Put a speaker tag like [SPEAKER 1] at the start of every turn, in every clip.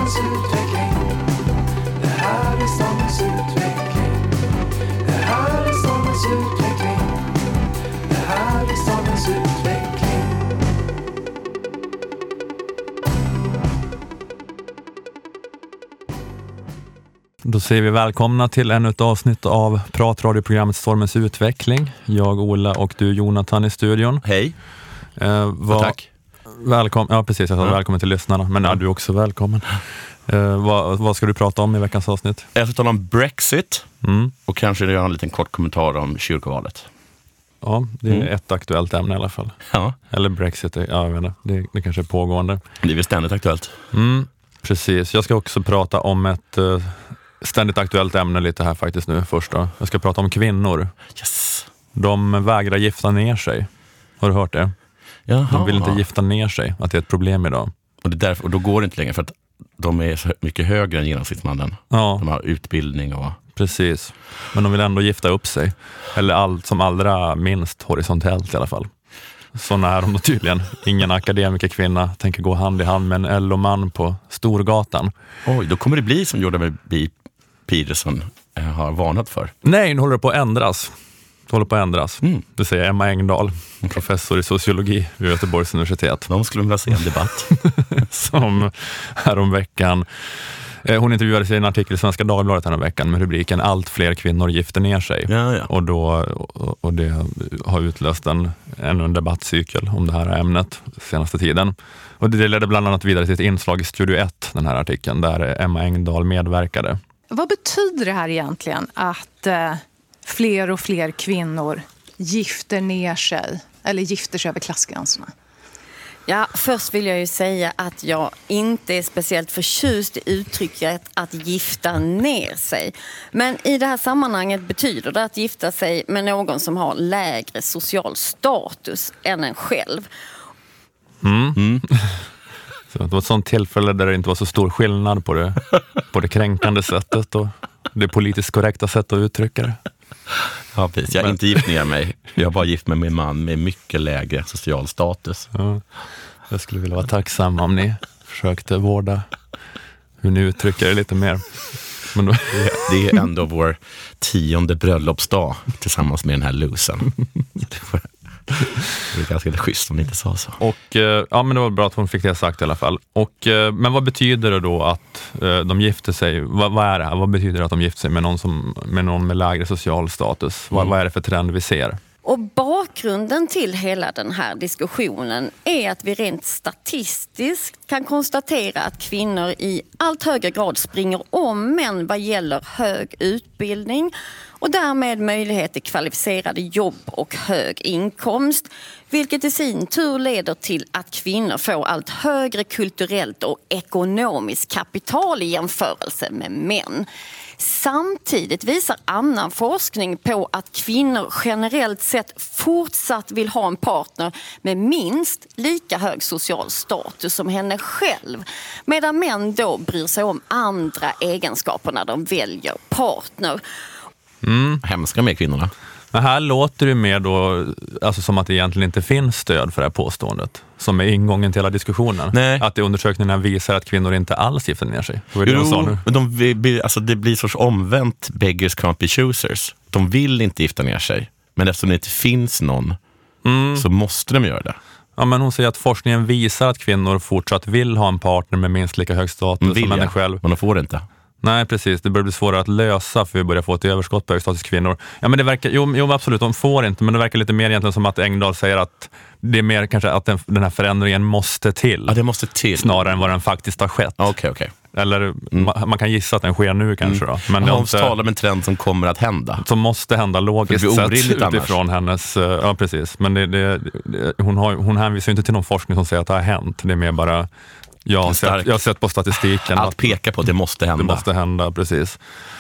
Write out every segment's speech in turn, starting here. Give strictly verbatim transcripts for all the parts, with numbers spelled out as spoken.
[SPEAKER 1] stadens utveckling. Det här är stadens utveckling. Det här är stadens utveckling. Det här är stadens utveckling.
[SPEAKER 2] Då säger vi välkomna till ännu ett avsnitt av pratradioprogrammet Stormens utveckling. Jag, Ola och du, Jonathan, i studion.
[SPEAKER 3] Hej.
[SPEAKER 2] Eh, var,
[SPEAKER 3] tack.
[SPEAKER 2] Välkommen, ja, precis. Jag sa
[SPEAKER 3] Ja.
[SPEAKER 2] välkommen till lyssnarna. Men ja, du är också välkommen. Eh, vad, vad ska du prata om i veckans avsnitt?
[SPEAKER 3] Jag ska tala om Brexit
[SPEAKER 2] Mm.
[SPEAKER 3] och kanske göra en liten kort kommentar om kyrkovalet.
[SPEAKER 2] Ja, det är
[SPEAKER 3] Mm.
[SPEAKER 2] ett aktuellt ämne i alla fall.
[SPEAKER 3] Ja,
[SPEAKER 2] Eller Brexit, ja, jag vet inte. Det, det kanske är pågående.
[SPEAKER 3] det är väl ständigt aktuellt.
[SPEAKER 2] Mm, precis. Jag ska också prata om ett uh, ständigt aktuellt ämne lite här faktiskt nu först då. Jag ska prata om kvinnor.
[SPEAKER 3] Yes.
[SPEAKER 2] De vägrar gifta ner sig. Har du hört det?
[SPEAKER 3] Jaha.
[SPEAKER 2] De vill inte gifta ner sig, att det är ett problem idag.
[SPEAKER 3] Och, det är därför, och då går det inte längre för att de är så mycket högre än genomsnittsmannen.
[SPEAKER 2] Ja,
[SPEAKER 3] De har utbildning och...
[SPEAKER 2] precis. Men de vill ändå gifta upp sig. Eller allt som allra minst horisontellt i alla fall. Såna är de då tydligen. Ingen akademikerkvinna tänker gå hand i hand med en L O-man på Storgatan.
[SPEAKER 3] Oj, då kommer det bli som Jordan B. Peterson eh, har varnat för.
[SPEAKER 2] Nej, nu håller det på att ändras. Det håller på att ändras.
[SPEAKER 3] Mm.
[SPEAKER 2] Det säger Emma Engdahl, professor i sociologi vid Göteborgs universitet.
[SPEAKER 3] De skulle vilja se en debatt.
[SPEAKER 2] Som häromveckan, eh, hon intervjuades i en artikel i Svenska Dagbladet häromveckan med rubriken "Allt fler kvinnor gifter ner sig".
[SPEAKER 3] Ja, ja.
[SPEAKER 2] Och, då, och, och det har utlöst en, ännu en debattcykel om det här ämnet senaste tiden. Och det ledde bland annat vidare till ett inslag i Studio ett, den här artikeln, där Emma Engdahl medverkade.
[SPEAKER 4] Vad betyder det här egentligen att eh, fler och fler kvinnor gifter ner sig eller gifter sig över klassgränserna?
[SPEAKER 5] Ja, först vill jag ju säga att jag inte är speciellt förtjust i uttrycket att gifta ner sig. Men i det här sammanhanget betyder det att gifta sig med någon som har lägre social status än en själv.
[SPEAKER 2] Mm. Mm. Så det var ett sånt tillfälle där det inte var så stor skillnad på det, på det kränkande sättet och det politiskt korrekta sättet att uttrycka det.
[SPEAKER 3] Ja, precis. Jag har inte gift ner mig. Jag har bara gift med min man med mycket lägre social status.
[SPEAKER 2] Ja, jag skulle vilja vara tacksam om ni försökte vårda hur ni uttrycker det lite mer. Men då...
[SPEAKER 3] Det är ändå vår tionde bröllopsdag tillsammans med den här losen. Det är ganska schysst om ni inte sa så.
[SPEAKER 2] Och, ja, men det var bra att hon fick det sagt i alla fall. Och, men vad betyder det då att de gifter sig? Vad, vad är det här? Vad betyder det att de gifter sig med någon, som, med någon med lägre social status? Mm. Vad, vad är det för trend vi ser?
[SPEAKER 5] Och bakgrunden till hela den här diskussionen är att vi rent statistiskt kan konstatera att kvinnor i allt högre grad springer om män vad gäller hög utbildning och därmed möjlighet till kvalificerade jobb och hög inkomst, vilket i sin tur leder till att kvinnor får allt högre kulturellt och ekonomiskt kapital i jämförelse med män. Samtidigt visar annan forskning på att kvinnor generellt sett fortsatt vill ha en partner med minst lika hög social status som henne själv, medan män då bryr sig om andra egenskaper när de väljer partner.
[SPEAKER 2] Mm.
[SPEAKER 3] Hemska med kvinnorna.
[SPEAKER 2] Men här låter det mer då, alltså som att det egentligen inte finns stöd för det här påståendet. Som är ingången till hela diskussionen.
[SPEAKER 3] Nej.
[SPEAKER 2] Att det undersökningarna visar att kvinnor inte alls gifter ner sig. Det var det
[SPEAKER 3] jo,
[SPEAKER 2] de sa nu.
[SPEAKER 3] Men de vill, alltså det blir sorts omvänt beggars can't be choosers. De vill inte gifta ner sig. Men eftersom det inte finns någon mm. så måste de göra det.
[SPEAKER 2] Ja, men hon säger att forskningen visar att kvinnor fortsatt vill ha en partner med minst lika hög status som henne själv.
[SPEAKER 3] Men de får det inte.
[SPEAKER 2] Nej, precis. Det börjar bli svårare att lösa för vi börjar få ett överskott på högstatuskvinnor. Ja, men det verkar, jo, jo, absolut, de får inte, men det verkar lite mer egentligen som att Engdahl säger att det är mer kanske att den, den här förändringen måste till.
[SPEAKER 3] Ja, det måste till.
[SPEAKER 2] Snarare än vad den faktiskt har skett.
[SPEAKER 3] Okej, okay, okej. Okay.
[SPEAKER 2] Eller mm. man, man kan gissa att den sker nu kanske
[SPEAKER 3] mm.
[SPEAKER 2] då. Men
[SPEAKER 3] Hon
[SPEAKER 2] inte,
[SPEAKER 3] talar om en trend som kommer att hända.
[SPEAKER 2] Som måste hända logiskt sett utifrån annars. hennes... Ja, precis. Men det, det, det, hon, har, hon hänvisar inte till någon forskning som säger att det har hänt. Det är mer bara... Jag har, sett, jag har sett på statistiken
[SPEAKER 3] att peka på att det måste hända.
[SPEAKER 2] Det måste hända, precis.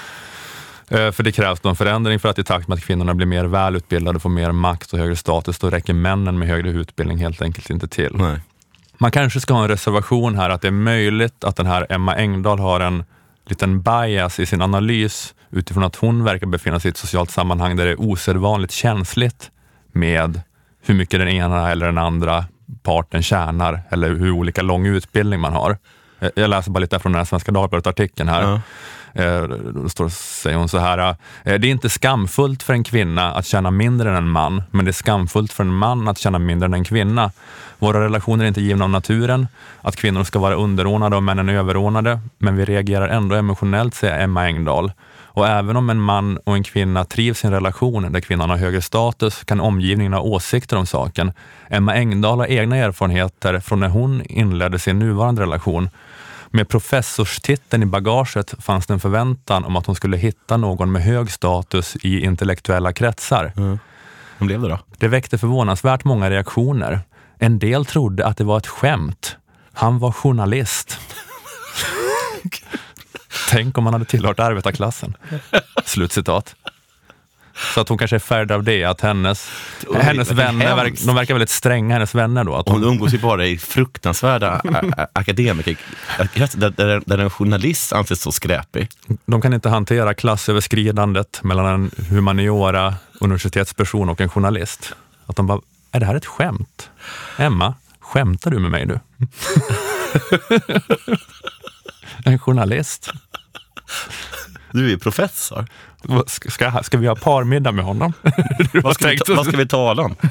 [SPEAKER 2] Eh, för det krävs någon förändring för att i takt med att kvinnorna blir mer välutbildade och får mer makt och högre status, då räcker männen med högre utbildning helt enkelt inte till.
[SPEAKER 3] Nej.
[SPEAKER 2] Man kanske ska ha en reservation här att det är möjligt att den här Emma Engdahl har en liten bias i sin analys utifrån att hon verkar befinna sig i ett socialt sammanhang där det är osedvanligt känsligt med hur mycket den ena eller den andra parten tjänar eller hur olika lång utbildning man har. Jag läser bara lite från den här Svenska Dagbladet-artikeln här.
[SPEAKER 3] Ja.
[SPEAKER 2] Då står, säger hon så här: det är inte skamfullt för en kvinna att tjäna mindre än en man, men det är skamfullt för en man att tjäna mindre än en kvinna. Våra relationer är inte givna av naturen, att kvinnor ska vara underordnade och männen är överordnade, men vi reagerar ändå emotionellt, säger Emma Engdahl. Och även om en man och en kvinna trivs i en relation där kvinnan har högre status kan omgivningen ha åsikter om saken. Emma Engdahl har egna erfarenheter från när hon inledde sin nuvarande relation. Med professorstiteln i bagaget fanns det en förväntan om att hon skulle hitta någon med hög status i intellektuella kretsar.
[SPEAKER 3] Mm. Hur blev det då?
[SPEAKER 2] Det väckte förvånansvärt många reaktioner. En del trodde att det var ett skämt. Han var journalist. Tänk om man hade tillhört arbetarklassen. Slutcitat. Så att hon kanske är färd av det, att hennes, Oj, hennes vänner, verk, de verkar väldigt stränga, hennes vänner då. Att
[SPEAKER 3] hon, hon umgås ju bara i fruktansvärda akademiker, där, där, där en journalist anses så skräpig.
[SPEAKER 2] De kan inte hantera klassöverskridandet mellan en humaniora universitetsperson och en journalist. Att de bara, är det här ett skämt? Emma, skämtar du med mig nu? En journalist.
[SPEAKER 3] Du är ju professor.
[SPEAKER 2] Ska, ska vi ha parmiddag med honom?
[SPEAKER 3] vad, ska vi, vad ska vi tala om?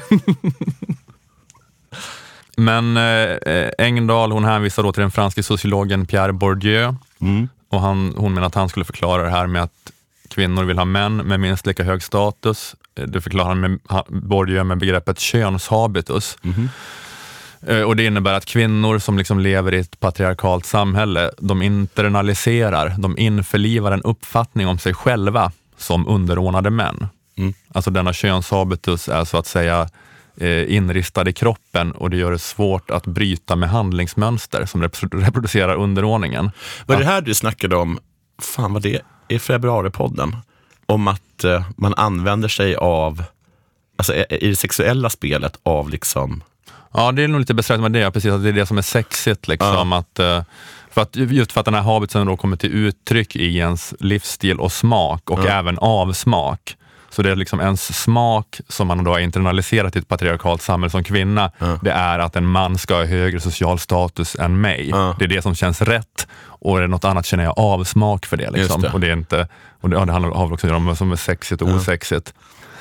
[SPEAKER 2] Men eh, Engdahl, hon hänvisar då till den franske sociologen Pierre Bourdieu. Mm. Och han, hon menar att han skulle förklara det här med att kvinnor vill ha män med minst lika hög status. Det förklarar han med Bourdieu med begreppet könshabitus. Mm. Och det innebär att kvinnor som liksom lever i ett patriarkalt samhälle, de internaliserar, de införlivar en uppfattning om sig själva som underordnade män. Mm. Alltså denna könshabitus är så att säga eh, inristad i kroppen, och det gör det svårt att bryta med handlingsmönster som reproducerar underordningen.
[SPEAKER 3] Var det här du snackade om, fan vad det är, i februaripodden, om att eh, man använder sig av, alltså i det sexuella spelet av liksom...
[SPEAKER 2] Ja, det är nog lite beskrivit med det, precis, att det är det som är sexigt liksom, ja. att, för att, just för att den här habitsen då kommer till uttryck i ens livsstil och smak, och ja. även avsmak. Så det är liksom ens smak som man då har internaliserat i ett patriarkalt samhälle som kvinna, ja. det är att en man ska ha högre social status än mig. Ja. Det är det som känns rätt, och är det något annat känner jag avsmak för det. Liksom. Det. Och det är inte, och det, ja, det handlar har också om vad som är sexigt och ja. osexigt.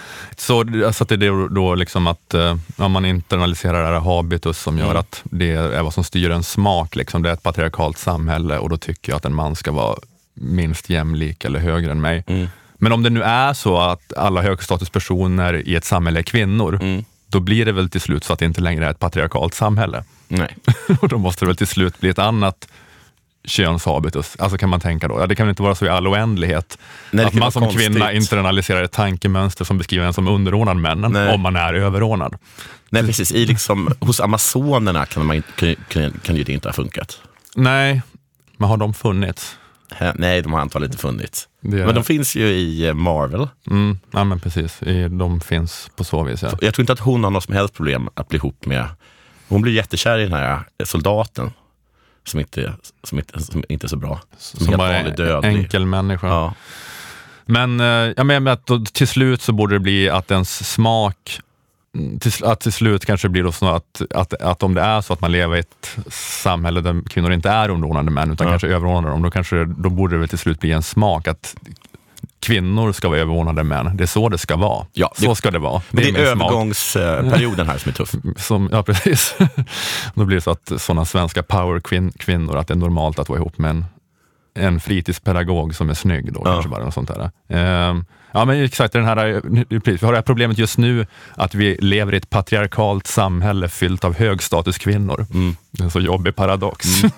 [SPEAKER 2] Så alltså att det är då liksom att ja, man internaliserar det här habitus som gör mm. att det är vad som styr en smak. Liksom. Det är ett patriarkalt samhälle, och då tycker jag att en man ska vara minst jämlik eller högre än mig. Mm. Men om det nu är så att alla högstatuspersoner i ett samhälle är kvinnor, mm. då blir det väl till slut så att det inte längre är ett patriarkalt samhälle. Nej. Och då måste det väl till slut bli ett annat könshabitus. Alltså kan man tänka då. Ja, det kan inte vara så i all oändlighet. Nej, att man som konstigt. Kvinna internaliserar ett tankemönster som beskriver en som underordnad männen. Nej. Om man är överordnad.
[SPEAKER 3] Nej, precis. I liksom, hos amazonerna kan, man, kan, kan, kan ju det inte ha funkat.
[SPEAKER 2] Nej, men har de funnits?
[SPEAKER 3] Nej, de har antagligen inte funnits. Är... Men de finns ju i Marvel.
[SPEAKER 2] Mm, ja, men precis. De finns på så vis. Ja.
[SPEAKER 3] Jag tror inte att hon har något som helst problem att bli ihop med. Hon blir jättekär i den här soldaten. Som inte, som, inte, som inte är så bra.
[SPEAKER 2] Som, som bara är en enkel människa. Ja. Men jag menar att då, till slut så borde det bli att ens smak, till, att till slut kanske det blir då så att, att, att om det är så att man lever i ett samhälle där kvinnor inte är underordnade män utan ja. kanske överordnade dem, då, kanske, då borde det väl till slut bli en smak att kvinnor ska vara överordnade män. Det är så det ska vara. Ja, det, så ska det vara.
[SPEAKER 3] Det, det är, är övergångsperioden här som är tuff.
[SPEAKER 2] Som, ja, precis. Då blir det så att sådana svenska power-kvinnor, att det är normalt att vara ihop med en, en fritidspedagog som är snygg då, ja. kanske bara något sånt där. Um, ja, men exakt, den här, vi har det här problemet just nu att vi lever i ett patriarkalt samhälle fyllt av högstatuskvinnor. Mm. Det är en så jobbig paradox. Mm.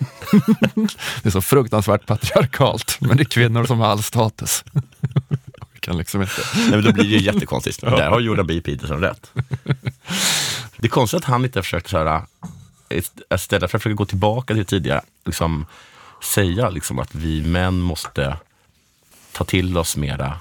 [SPEAKER 2] Det är så fruktansvärt patriarkalt, men det är kvinnor som har all status. Vi kan liksom inte.
[SPEAKER 3] Nej, men då blir det ju jättekonstigt. Ja. Där har Jordan B. Peterson rätt. Det är konstigt att han inte har försökt så här, istället för att försöka gå tillbaka till tidigare, liksom säga liksom att vi män måste ta till oss mera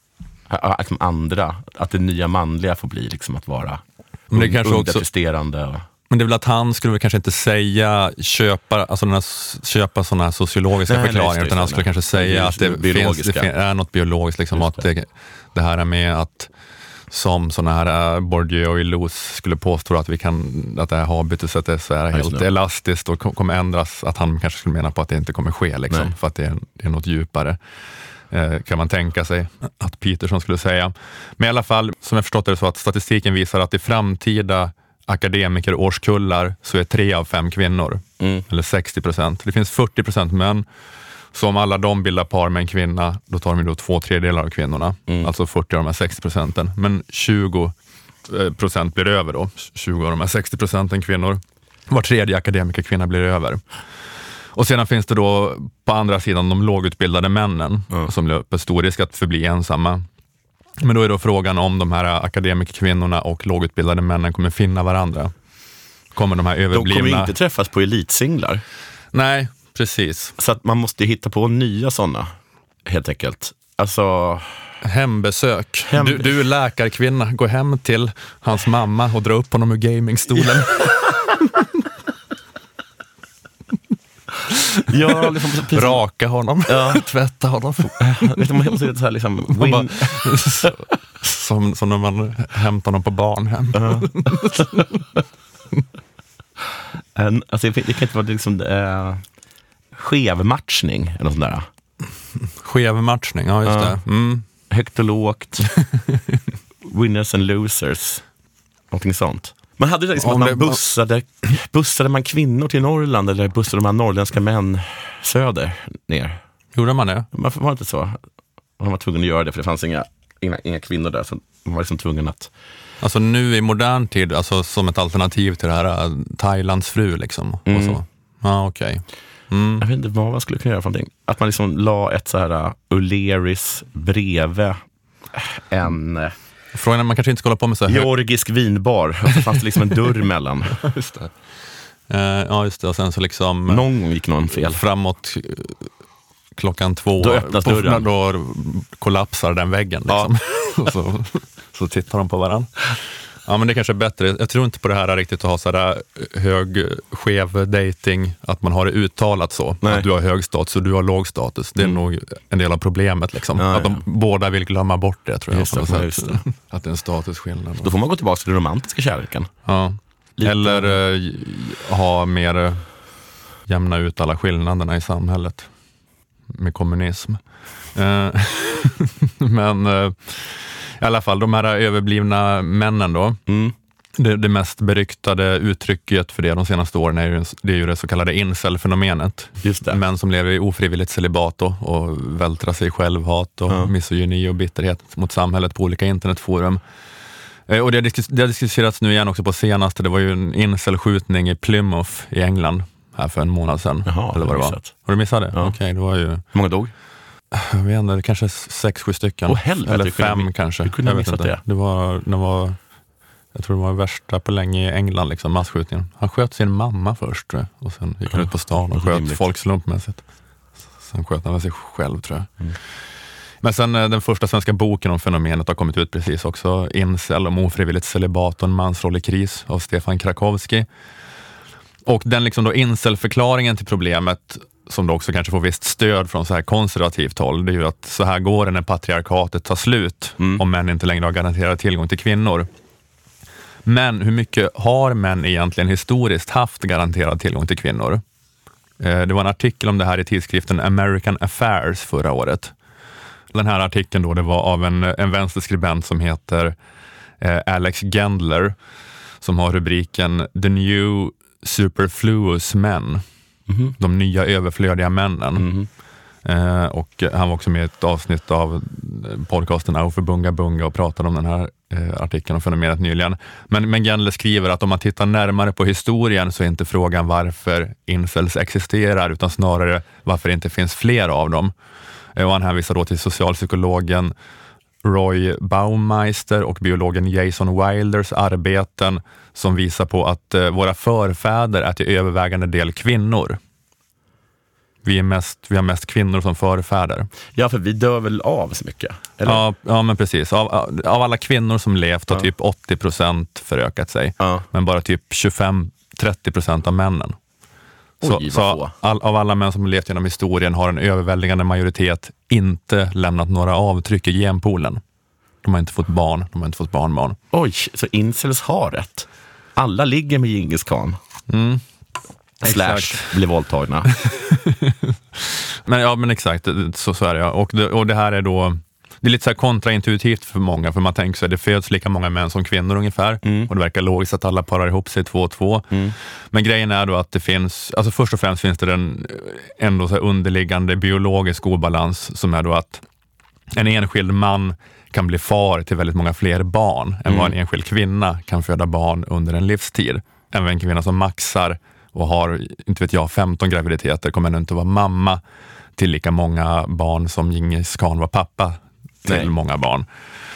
[SPEAKER 3] att andra, att det nya manliga får bli liksom att vara
[SPEAKER 2] men det kanske
[SPEAKER 3] underpresterande.
[SPEAKER 2] Också, men det är väl att han skulle väl kanske inte säga köpa, alltså den här, köpa sådana här sociologiska nej, förklaringar, nej, utan han skulle nej. kanske säga det att det finns, det är något biologiskt liksom, att det, det här är med att som såna här uh, Bourdieu och Illouz skulle påstå att vi kan, att det här habituset är så här helt
[SPEAKER 3] det.
[SPEAKER 2] elastiskt och kommer ändras, att han kanske skulle mena på att det inte kommer ske liksom, för att det är, det är något djupare. Eh, kan man tänka sig att Peterson skulle säga. Men i alla fall, som jag förstått det, är det så att statistiken visar att i framtida akademikerårskullar så är tre av fem kvinnor, mm. eller sextio procent. Det finns fyrtio procent män. Så om alla de bildar par med en kvinna, då tar de då två tredjedelar av kvinnorna. Mm. Alltså fyrtio av de här sextio procenten. Men tjugo procent blir över då. tjugo av de här sextio procenten kvinnor. Var tredje akademikerkvinna blir över. Och sedan finns det då på andra sidan de lågutbildade männen, mm. som löper stor risk att förbli ensamma. Men då är då frågan om de här akademikerkvinnorna och lågutbildade männen kommer finna varandra. Kommer de här överblivna...
[SPEAKER 3] De kommer inte träffas på elitsinglar.
[SPEAKER 2] Nej, precis.
[SPEAKER 3] Så att man måste hitta på nya sådana, helt enkelt. Alltså...
[SPEAKER 2] Hembesök.
[SPEAKER 3] Hem...
[SPEAKER 2] Du, du är läkarkvinna. Gå hem till hans mamma och dra upp honom ur gamingstolen.
[SPEAKER 3] Ja, liksom, precis.
[SPEAKER 2] Raka honom. Ja. Tvätta honom.
[SPEAKER 3] Vet du, man måste så här liksom... Win...
[SPEAKER 2] Bara, som, som när man hämtar honom på barnhem.
[SPEAKER 3] Uh. en, alltså, det kan inte vara liksom... Uh... skevmatchning eller något sånt där.
[SPEAKER 2] Skevmatchning, ja just uh, det. Mm.
[SPEAKER 3] Högt och lågt. Winners and losers. Någonting sånt. Man hade liksom att man det, bussade, bussade man kvinnor till Norrland eller bussade man norrländska män söder ner.
[SPEAKER 2] Gjorde man det?
[SPEAKER 3] Man var inte så. Man var tvungen att göra det för det fanns inga, inga, inga kvinnor där. Så man var liksom tvungen att...
[SPEAKER 2] Alltså nu i modern tid, alltså som ett alternativ till det här Thailands fru liksom. Mm. Och så. Ja, okej. Okay. Mm.
[SPEAKER 3] Jag vet inte vad man skulle kunna göra för någonting. Att man liksom la ett så här uh, O'Learys bredvid en... Uh,
[SPEAKER 2] Frågan är man kanske inte ska hålla på med så här...
[SPEAKER 3] Georgisk vinbar. Och så fanns det liksom en dörr mellan.
[SPEAKER 2] Just det. Uh, ja, just det. Och sen så liksom...
[SPEAKER 3] Någon gång gick någon fel.
[SPEAKER 2] Framåt klockan två.
[SPEAKER 3] Då öppnas dörren.
[SPEAKER 2] Då kollapsar den väggen liksom. Ja. Och så, så tittar de på varandra. Ja, men det kanske är bättre. Jag tror inte på det här riktigt att ha så här hög, skev dating, att man har det uttalat så. Nej. Att du har hög status och du har låg status. Det är mm. nog en del av problemet liksom. Ja, att de ja. båda vill glömma bort det, tror jag. Just det, just det. Att det är en statusskillnad.
[SPEAKER 3] Då får man gå tillbaka till den romantiska kärleken.
[SPEAKER 2] Ja. Lite. Eller eh, ha mer eh, jämna ut alla skillnaderna i samhället med kommunism. Eh, men... Eh, I alla fall, de här överblivna männen då. Mm. Det, det mest beryktade uttrycket för det de senaste åren är ju det, är ju det så kallade incel-fenomenet.
[SPEAKER 3] Just det.
[SPEAKER 2] Män som lever i ofrivilligt celibat och vältrar sig i självhat och ja. misogyni och bitterhet mot samhället på olika internetforum. Och det har, diskus- det har diskuterats nu igen också på senaste. Det var ju en incel-skjutning i Plymouth i England här för en månad sedan.
[SPEAKER 3] Jaha,
[SPEAKER 2] eller vad det var.
[SPEAKER 3] Missat.
[SPEAKER 2] Har du missat det?
[SPEAKER 3] Ja.
[SPEAKER 2] Okej, okay, det var ju...
[SPEAKER 3] Hur många dog?
[SPEAKER 2] Jag vet inte, kanske sex, sju stycken.
[SPEAKER 3] Oh, helvete,
[SPEAKER 2] eller fem
[SPEAKER 3] kunde,
[SPEAKER 2] kanske.
[SPEAKER 3] Du kunde
[SPEAKER 2] jag
[SPEAKER 3] ha
[SPEAKER 2] vet
[SPEAKER 3] missat
[SPEAKER 2] inte.
[SPEAKER 3] det.
[SPEAKER 2] Det var, det var, jag tror det var värsta på länge i England, liksom, masskjutningen. Han sköt sin mamma först, tror jag. Och sen gick han ut på stan och sköt rimligt. folk slumpmässigt. Sen sköt han sig själv, tror jag. Mm. Men sen den första svenska boken om fenomenet har kommit ut precis också. Incel om ofrivilligt celibat och en mansroll i kris av Stefan Krakowski. Och den liksom då incel-förklaringen till problemet, som då också kanske får visst stöd från så här konservativt håll, det är ju att så här går det när patriarkatet tar slut, mm. om män inte längre har garanterad tillgång till kvinnor. Men hur mycket har män egentligen historiskt haft garanterad tillgång till kvinnor? Eh, det var en artikel om det här i tidskriften American Affairs förra året. Den här artikeln då, det var av en, en vänsterskribent som heter eh, Alex Gendler, som har rubriken The New Superfluous Men. Mm-hmm. De nya överflödiga männen. Mm-hmm. Eh, och han var också med i ett avsnitt av podcasten Auf för Bunga Bunga och pratade om den här eh, artikeln om fenomenet nyligen. Men, men Gendler skriver att om man tittar närmare på historien så är inte frågan varför incels existerar, utan snarare varför det inte finns fler av dem. Eh, och han hänvisar då till socialpsykologen Roy Baumeister och biologen Jason Wilders arbeten som visar på att eh, våra förfäder är till övervägande del kvinnor. Vi, är mest, vi har mest kvinnor som förfäder.
[SPEAKER 3] Ja, för vi dör väl av så mycket? Eller?
[SPEAKER 2] Ja, ja, men precis. Av, av alla kvinnor som levt har ja. typ åttio procent förökat sig. Ja. Men bara typ tjugofem till trettio procent av männen. Så, Oj, så all, av alla män som levt genom historien har en överväldigande majoritet inte lämnat några avtryck i genpoolen. De har inte fått barn, de har inte fått barnbarn.
[SPEAKER 3] Oj, så incels har rätt. Alla ligger med Genghis Khan.
[SPEAKER 2] Mm.
[SPEAKER 3] Slash
[SPEAKER 2] Exakt.
[SPEAKER 3] blir våldtagna.
[SPEAKER 2] Men ja, men exakt, så, så är det. Ja. Och, det, och det här är då, det är lite så här kontraintuitivt för många, för man tänker sig att det föds lika många män som kvinnor ungefär,
[SPEAKER 3] Mm.
[SPEAKER 2] och det verkar logiskt att alla parar ihop sig två och två.
[SPEAKER 3] Mm.
[SPEAKER 2] Men grejen är då att det finns, alltså först och främst finns det den ändå så här underliggande biologisk obalans, som är då att en enskild man kan bli far till väldigt många fler barn än
[SPEAKER 3] Mm.
[SPEAKER 2] vad en enskild kvinna kan föda barn under en livstid. Även en kvinna som maxar och har, inte vet jag, femton graviditeter kommer ändå inte vara mamma till lika många barn som Genghis Khan var pappa till
[SPEAKER 3] Nej.
[SPEAKER 2] många barn.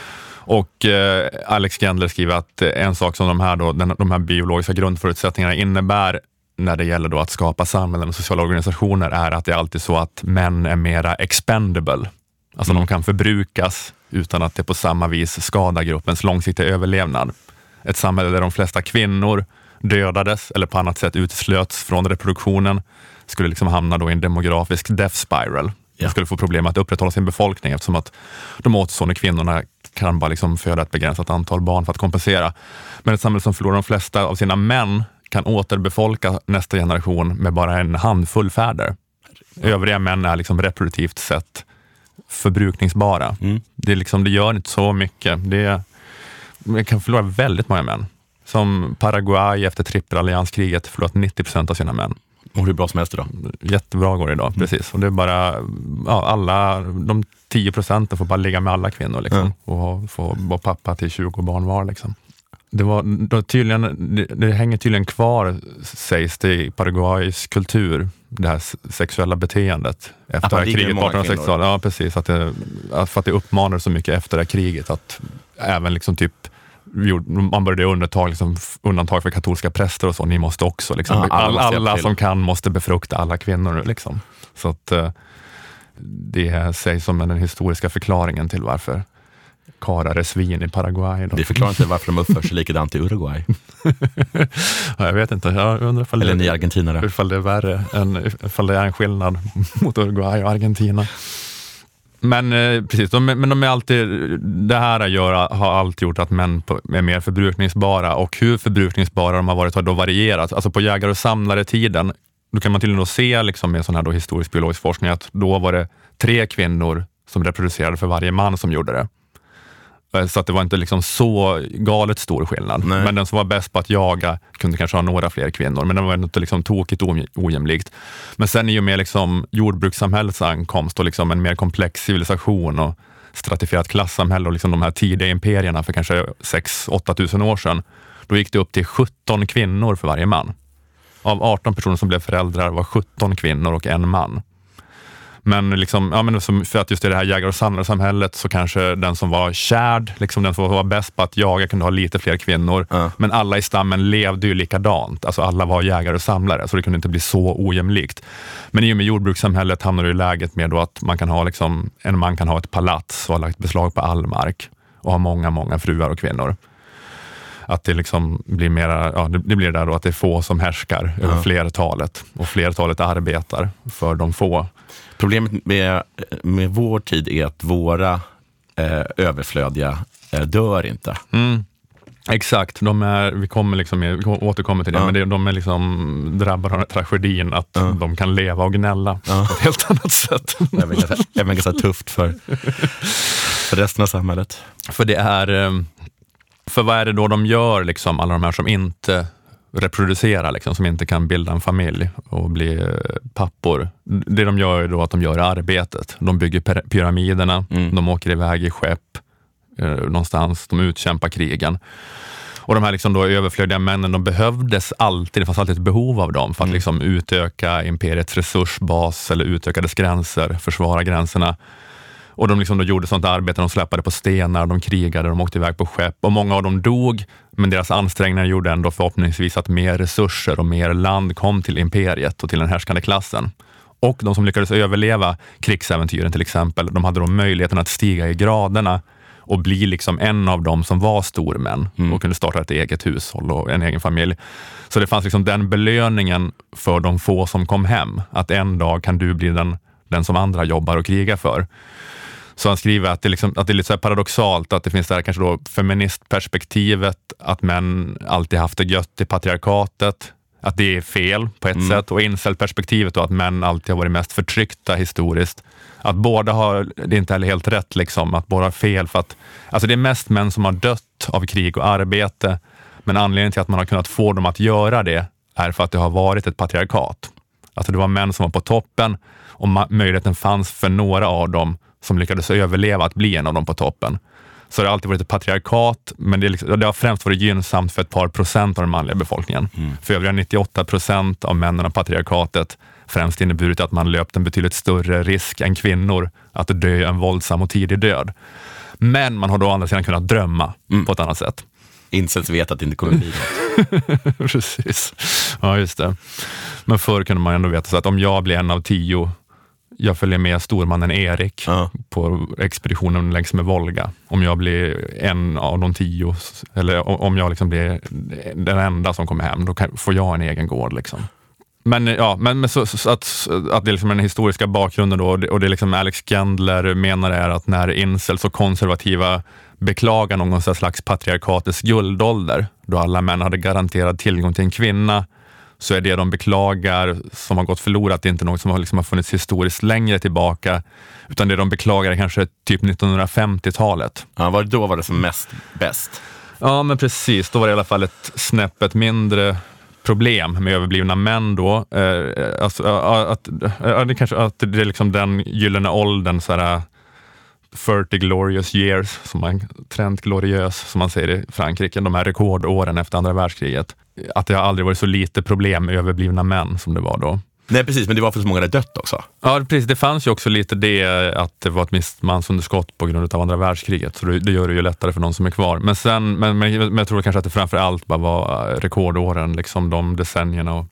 [SPEAKER 2] Och eh, Alex Gendler skriver att eh, en sak som de här, då, den, de här biologiska grundförutsättningarna innebär när det gäller då att skapa samhällen och sociala organisationer är att det är alltid så att män är mera expendable. Alltså
[SPEAKER 3] Mm.
[SPEAKER 2] de kan förbrukas utan att det på samma vis skadar gruppens långsiktiga överlevnad. Ett samhälle där de flesta kvinnor dödades eller på annat sätt utslöts från reproduktionen skulle liksom hamna då i en demografisk death spiral. De
[SPEAKER 3] Ja.
[SPEAKER 2] skulle få problem att upprätthålla sin befolkning eftersom att de återstående kvinnorna kan bara liksom föda ett begränsat antal barn för att kompensera. Men ett samhälle som förlorar de flesta av sina män kan återbefolka nästa generation med bara en handfull fäder. Övriga män är liksom reproduktivt sett förbrukningsbara.
[SPEAKER 3] Mm.
[SPEAKER 2] Det, är liksom, det gör inte så mycket. Det, man kan förlora väldigt många män. Som Paraguay efter trippelallianskriget förlorat nittio procent av sina män.
[SPEAKER 3] Och hur bra som helst idag.
[SPEAKER 2] Jättebra går det idag,
[SPEAKER 3] Mm.
[SPEAKER 2] precis. Och det är bara, ja, alla, de tio procenten får bara ligga med alla kvinnor liksom, och få vara pappa till tjugo barn var. Liksom. Det, var, det, tydligen, det, det hänger tydligen kvar, sägs det, i Paraguays kultur, det här sexuella beteendet efter
[SPEAKER 3] Att man
[SPEAKER 2] det här
[SPEAKER 3] ligger
[SPEAKER 2] kriget
[SPEAKER 3] med
[SPEAKER 2] på
[SPEAKER 3] många
[SPEAKER 2] artonhundrasextiotalet. Ja, precis. Att det, att för att det uppmanade så mycket efter det här kriget att även liksom typ man började undantag, liksom, undantag för katolska präster och så, ni måste också liksom,
[SPEAKER 3] Ja, alla
[SPEAKER 2] alla,
[SPEAKER 3] måste hjälpa
[SPEAKER 2] alla
[SPEAKER 3] till.
[SPEAKER 2] som kan måste befrukta alla kvinnor nu liksom. Så att eh, det sägs som den historiska förklaringen till varför karar är svin i Paraguay då.
[SPEAKER 3] Det förklarar inte varför de uppför sig likadant i Uruguay.
[SPEAKER 2] Ja, jag vet inte, jag undrar ifall
[SPEAKER 3] Eller
[SPEAKER 2] det,
[SPEAKER 3] ni argentinare.
[SPEAKER 2] ifall det är värre än ifall det är en skillnad mot Uruguay och Argentina. Men eh, precis, de, men de är alltid, det här gör, har alltid gjort att män på, är mer förbrukningsbara, och hur förbrukningsbara de har varit har då varierat. Alltså på jägare- och samlare-tiden, då kan man tydligen då se liksom med sån här då historisk biologisk forskning att då var det tre kvinnor som reproducerade för varje man som gjorde det. Så att det var inte liksom så galet stor skillnad.
[SPEAKER 3] Nej.
[SPEAKER 2] Men den som var bäst på att jaga kunde kanske ha några fler kvinnor, men den var inte liksom tokigt ojämlikt. Men sen i och med liksom jordbrukssamhällets ankomst och liksom en mer komplex civilisation och stratifierat klassamhälle och liksom de här tidiga imperierna för kanske sex till åtta tusen år sedan, då gick det upp till sjutton kvinnor för varje man. Av arton personer som blev föräldrar var sjutton kvinnor och en man. Men, liksom, ja, men för att just i det här jägar- och samlarsamhället så kanske den som var kärd, liksom den som var bäst på att jaga, kunde ha lite fler kvinnor.
[SPEAKER 3] Ja.
[SPEAKER 2] Men alla i stammen levde ju likadant. Alltså alla var jägare och samlare, så det kunde inte bli så ojämlikt. Men i och med jordbrukssamhället hamnar det i läget med då att man kan ha liksom, en man kan ha ett palats och ha lagt beslag på all mark och ha många, många fruar och kvinnor. Att det liksom blir mera, ja, det blir där då att det är få som härskar över
[SPEAKER 3] Ja.
[SPEAKER 2] flertalet, och flertalet arbetar för de få.
[SPEAKER 3] Problemet med, med vår tid är att våra eh, överflödiga eh, dör inte.
[SPEAKER 2] Mm. Exakt, de är, vi kommer liksom, vi återkommer till det,
[SPEAKER 3] Ja.
[SPEAKER 2] men det, de är liksom drabbade av den här tragedin att
[SPEAKER 3] Ja.
[SPEAKER 2] de kan leva och gnälla
[SPEAKER 3] Ja.
[SPEAKER 2] på ett helt annat sätt.
[SPEAKER 3] Även ganska, även ganska tufft för, för resten av samhället.
[SPEAKER 2] För det är, eh, för vad är det då de gör liksom, alla de här som inte reproducerar, liksom, som inte kan bilda en familj och bli eh, pappor. Det de gör är då att de gör arbetet. De bygger py- pyramiderna,
[SPEAKER 3] Mm.
[SPEAKER 2] de åker iväg i skepp eh, någonstans, de utkämpar krigen. Och de här liksom då överflödiga männen, de behövdes alltid, det fanns alltid ett behov av dem för att
[SPEAKER 3] Mm.
[SPEAKER 2] liksom utöka imperiets resursbas eller utöka dess gränser, försvara gränserna. Och de liksom då gjorde sånt arbete, de släpade på stenar, de krigade, de åkte iväg på skepp. Och många av dem dog, men deras ansträngningar gjorde ändå förhoppningsvis att mer resurser och mer land kom till imperiet och till den härskande klassen. Och de som lyckades överleva krigsäventyren till exempel, de hade då möjligheten att stiga i graderna och bli liksom en av dem som var stormän
[SPEAKER 3] Mm.
[SPEAKER 2] och kunde starta ett eget hushåll och en egen familj. Så det fanns liksom den belöningen för de få som kom hem, att en dag kan du bli den, den som andra jobbar och krigar för. Så han skriver att det, liksom, att det är lite så här paradoxalt att det finns det här kanske då feministperspektivet att män alltid haft det gött i patriarkatet, att det är fel på ett mm. sätt, och incel-perspektivet då att män alltid har varit mest förtryckta historiskt. Att båda har, det är inte heller helt rätt liksom, att båda har fel, för att alltså det är mest män som har dött av krig och arbete, men anledningen till att man har kunnat få dem att göra det är för att det har varit ett patriarkat. Alltså det var män som var på toppen och ma- möjligheten fanns för några av dem som lyckades överleva att bli en av dem på toppen. Så det har alltid varit ett patriarkat, men det, är liksom, det har främst varit gynnsamt för ett par procent av den manliga befolkningen. Mm. För övriga nittioåtta procent av männen av patriarkatet främst inneburit att man löpt en betydligt större risk än kvinnor att dö en våldsam och tidig död. Men man har då å andra sidan kunnat drömma mm. på ett annat sätt.
[SPEAKER 3] Incels vet att det inte kommer bli något.
[SPEAKER 2] Precis. Ja, just det. Men förr kunde man ändå veta så att om jag blir en av tio, jag följer med stormannen Erik ja. på expeditionen längs med Volga. Om jag blir en av de tio, eller om jag liksom blir den enda som kommer hem, då kan, får jag en egen gård liksom. Men ja, men, men så, så att, att det är liksom den historiska bakgrunden då, och det, och det liksom Alex Gendler menar är att när incels och konservativa beklagar någon slags patriarkatets guldålder, då alla män hade garanterad tillgång till en kvinna, så är det de beklagar som har gått förlorat inte något som har, liksom har funnits historiskt längre tillbaka, utan det de beklagar är kanske typ nittonhundrafemtiotalet.
[SPEAKER 3] Ja, var det då var det som mest bäst?
[SPEAKER 2] Ja, men precis. Då var det i alla fall ett snäppet mindre problem med överblivna män då. Eh, alltså, att, att, det kanske, att det är liksom den gyllene åldern, så här fyrtio glorious years, som man, trent gloriös som man säger i Frankrike, de här rekordåren efter andra världskriget. Att det har aldrig varit så lite problem med överblivna män som det var då.
[SPEAKER 3] Nej, precis, men det var för så många hade dött också.
[SPEAKER 2] Ja, precis. Det fanns ju också lite det att det var ett missmansunderskott på grund av andra världskriget. Så det, det gör det ju lättare för de som är kvar. Men sen, men, men, men jag tror kanske att det framför allt bara var rekordåren, liksom de decennierna. Och,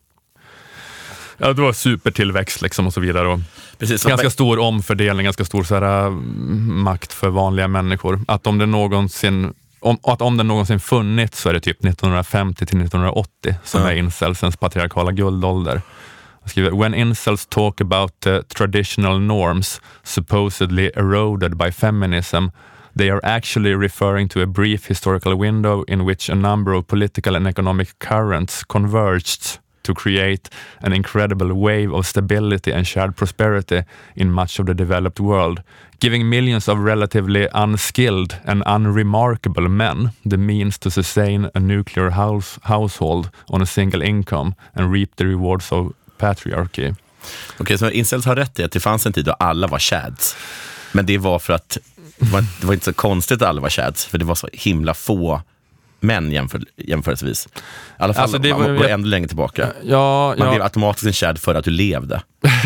[SPEAKER 2] ja, det var supertillväxt liksom och så vidare. Och
[SPEAKER 3] precis,
[SPEAKER 2] ganska stor omfördelning, ganska stor så här, makt för vanliga människor. Att om det någonsin... Om, att om den någonsin funnits så är det typ nittonhundrafemtio till nittonhundraåttio som ja. är incelsens patriarkala guldålder. Jag skriver, when incels talk about the traditional norms supposedly eroded by feminism, they are actually referring to a brief historical window in which a number of political and economic currents converged to create an incredible wave of stability and shared prosperity in much of the developed world, giving millions of relatively unskilled and unremarkable men the means to sustain a nuclear house, household on a single income and reap the rewards of patriarchy.
[SPEAKER 3] Okej, okay, så incels har rätt i att det fanns en tid då alla var chads. Men det var för att det var, det var inte så konstigt att alla var chads, för det var så himla få män jämför, jämförelsevis. I alla fall alltså, det var, man går ännu längre tillbaka.
[SPEAKER 2] Ja,
[SPEAKER 3] man
[SPEAKER 2] ja.
[SPEAKER 3] blev automatiskt en chad för att du levde.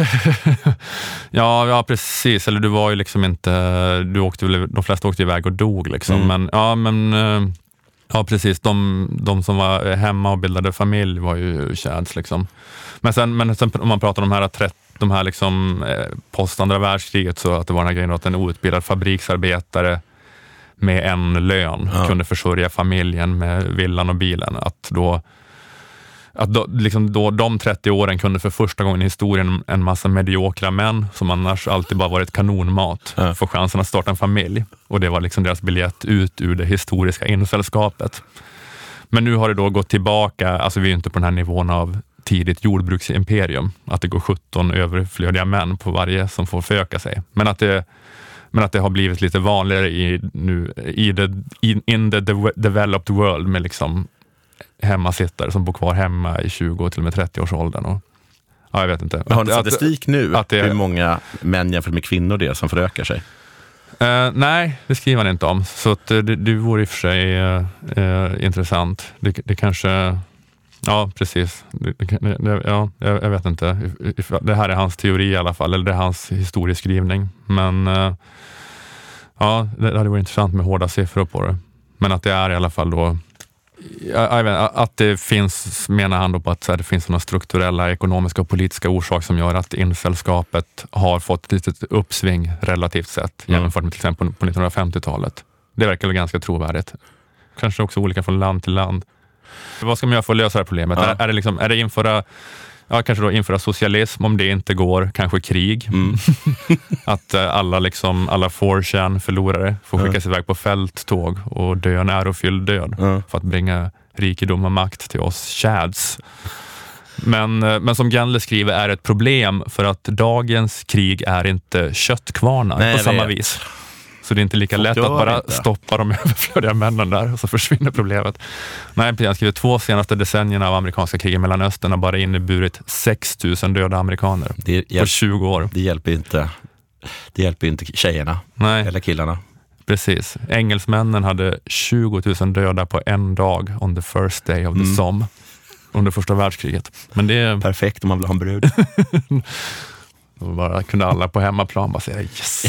[SPEAKER 2] ja, ja, precis. Eller du var ju liksom inte... Du åkte, de flesta åkte iväg och dog liksom. Mm. Men, ja, men... Ja, precis. De, de som var hemma och bildade familj var ju chads liksom. Men sen, men sen om man pratar om de här trettio, de här liksom post andra världskriget, så att det var den här grejen att en outbildad fabriksarbetare med en lön ja. kunde försörja familjen med villan och bilen. Att då, att då, liksom då de trettio åren kunde för första gången i historien en massa mediokra män som annars alltid bara varit kanonmat ja. få chansen att starta en familj. Och det var liksom deras biljett ut ur det historiska incelskapet. Men nu har det då gått tillbaka, alltså vi är ju inte på den här nivån av tidigt jordbruksimperium, att det går sjutton överflödiga män på varje som får föröka sig. Men att det Men att det har blivit lite vanligare i, nu, i the, in, in the de- developed world med liksom hemmasittare som bor kvar hemma i tjugo till och med trettio års åldern. Och, ja, jag vet inte.
[SPEAKER 3] Men har du statistik nu
[SPEAKER 2] att det,
[SPEAKER 3] hur många män jämfört med kvinnor det är som förökar sig?
[SPEAKER 2] Uh, nej, det skriver man inte om. Så att, det, det vore i och för sig uh, uh, intressant. Det, det kanske... Ja, precis. Det, det, det, ja, jag, jag vet inte. Det här är hans teori i alla fall, eller det är hans historieskrivning. Men uh, ja, det hade varit intressant med hårda siffror på det. Men att det är i alla fall då, jag, jag vet, att det finns, menar han då på att så här, det finns några strukturella ekonomiska och politiska orsaker som gör att incelskapet har fått ett litet uppsving relativt sett mm. jämfört med till exempel på nittonhundrafemtiotalet. Det verkar väl ganska trovärdigt. Kanske också olika från land till land. Vad ska man göra för att lösa det här problemet? Ja. Är, är, det liksom, är det införa ja, kanske då införa socialism om det inte går, kanske krig.
[SPEAKER 3] Mm.
[SPEAKER 2] Att eh, alla liksom, alla four chan förlorare får skickas
[SPEAKER 3] Ja.
[SPEAKER 2] iväg på fälttåg och dö en ärofylld död
[SPEAKER 3] Ja.
[SPEAKER 2] för att bringa rikedom och makt till oss chads. Men, eh, men som Gendler skriver är ett problem för att dagens krig är inte köttkvarnar
[SPEAKER 3] Nej,
[SPEAKER 2] på
[SPEAKER 3] jag
[SPEAKER 2] samma
[SPEAKER 3] vet.
[SPEAKER 2] vis. Så det är inte lika
[SPEAKER 3] Folk
[SPEAKER 2] lätt att
[SPEAKER 3] dör
[SPEAKER 2] bara
[SPEAKER 3] inte.
[SPEAKER 2] stoppa de överflödiga männen där och så försvinner problemet. Nej, han skriver två senaste decennierna av amerikanska krig i Mellanöstern har bara inneburit sex tusen döda amerikaner
[SPEAKER 3] Det,
[SPEAKER 2] på
[SPEAKER 3] hjälp,
[SPEAKER 2] tjugo år.
[SPEAKER 3] det hjälper inte Det hjälper inte tjejerna
[SPEAKER 2] Nej,
[SPEAKER 3] eller killarna.
[SPEAKER 2] precis. Engelsmännen hade tjugo tusen döda på en dag on the first day of the
[SPEAKER 3] Mm.
[SPEAKER 2] Somme under första världskriget. Men det
[SPEAKER 3] Perfekt om man vill ha en brud.
[SPEAKER 2] då bara kunde alla på hemmaplan bara säga yes.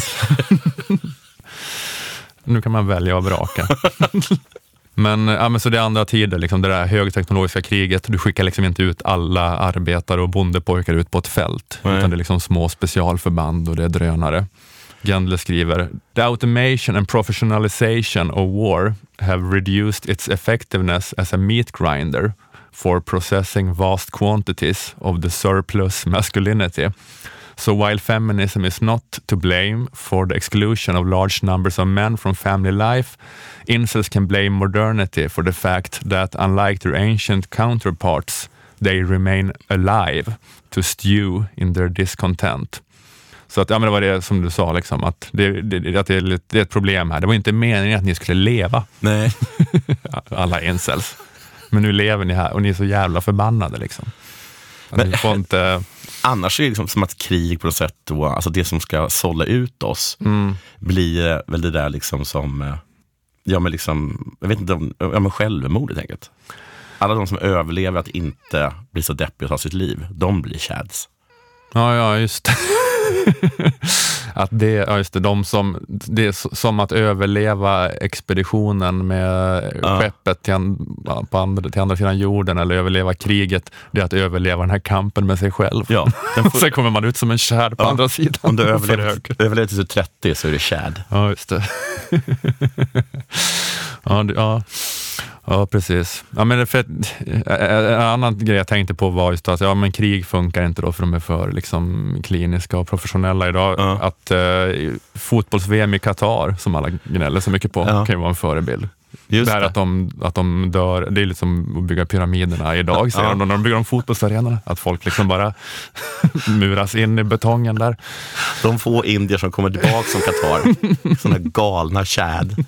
[SPEAKER 2] Nu kan man välja och vraka. Men, ja, men så det är andra tider, liksom det där högteknologiska kriget. Du skickar liksom inte ut alla arbetare och bondepojkar ut på ett fält.
[SPEAKER 3] Nej.
[SPEAKER 2] Utan det är liksom små specialförband och det är drönare. Gendler skriver: The automation and professionalization of war have reduced its effectiveness as a meat grinder for processing vast quantities of the surplus masculinity. So while feminism is not to blame for the exclusion of large numbers of men from family life, incels can blame modernity for the fact that unlike their ancient counterparts, they remain alive to stew in their discontent. Så att, ja, men det var det som du sa, liksom, att, det, det, att det, är, det är ett problem här. Det var inte meningen att ni skulle leva,
[SPEAKER 3] Nej.
[SPEAKER 2] alla incels. Men nu lever ni här och ni är så jävla förbannade. Liksom. Att
[SPEAKER 3] Men-
[SPEAKER 2] ni får inte...
[SPEAKER 3] Annars är det liksom som att krig på något sätt då, alltså det som ska sålla ut oss
[SPEAKER 2] Mm.
[SPEAKER 3] blir väl det där liksom som eh, ja men liksom, jag vet inte om, ja men självmord helt enkelt. Alla de som överlever att inte bli så deppiga och ta sitt liv, de blir chads.
[SPEAKER 2] Ja, ja, just det. Att det, ja, just det, de som, det är så- som att överleva expeditionen med
[SPEAKER 3] Ja.
[SPEAKER 2] skeppet till, an, ja, på andra, till andra sidan jorden, eller överleva kriget, det är att överleva den här kampen med sig själv.
[SPEAKER 3] Ja, den
[SPEAKER 2] Och
[SPEAKER 3] får,
[SPEAKER 2] sen kommer man ut som en kärd på
[SPEAKER 3] Ja.
[SPEAKER 2] andra sidan.
[SPEAKER 3] om du
[SPEAKER 2] För
[SPEAKER 3] överlever,
[SPEAKER 2] hög.
[SPEAKER 3] överlever till trettio så är det chad.
[SPEAKER 2] Ja, just det. ja, det ja. Ja, precis. Ja, men för, en annan grej jag tänkte på var just att ja, men krig funkar inte då för de är för liksom, kliniska och professionella idag.
[SPEAKER 3] Ja.
[SPEAKER 2] Att eh, fotbolls-V M i Qatar, som alla gnäller så mycket på,
[SPEAKER 3] Ja.
[SPEAKER 2] kan ju vara en förebild.
[SPEAKER 3] Just
[SPEAKER 2] det här
[SPEAKER 3] det.
[SPEAKER 2] att de, att de dör, det är liksom att bygga pyramiderna idag, säger
[SPEAKER 3] Ja.
[SPEAKER 2] de, när de bygger de fotbollsarenorna. Att folk liksom bara muras in i betongen där.
[SPEAKER 3] De få indier som kommer tillbaka som Qatar, sådana galna chad.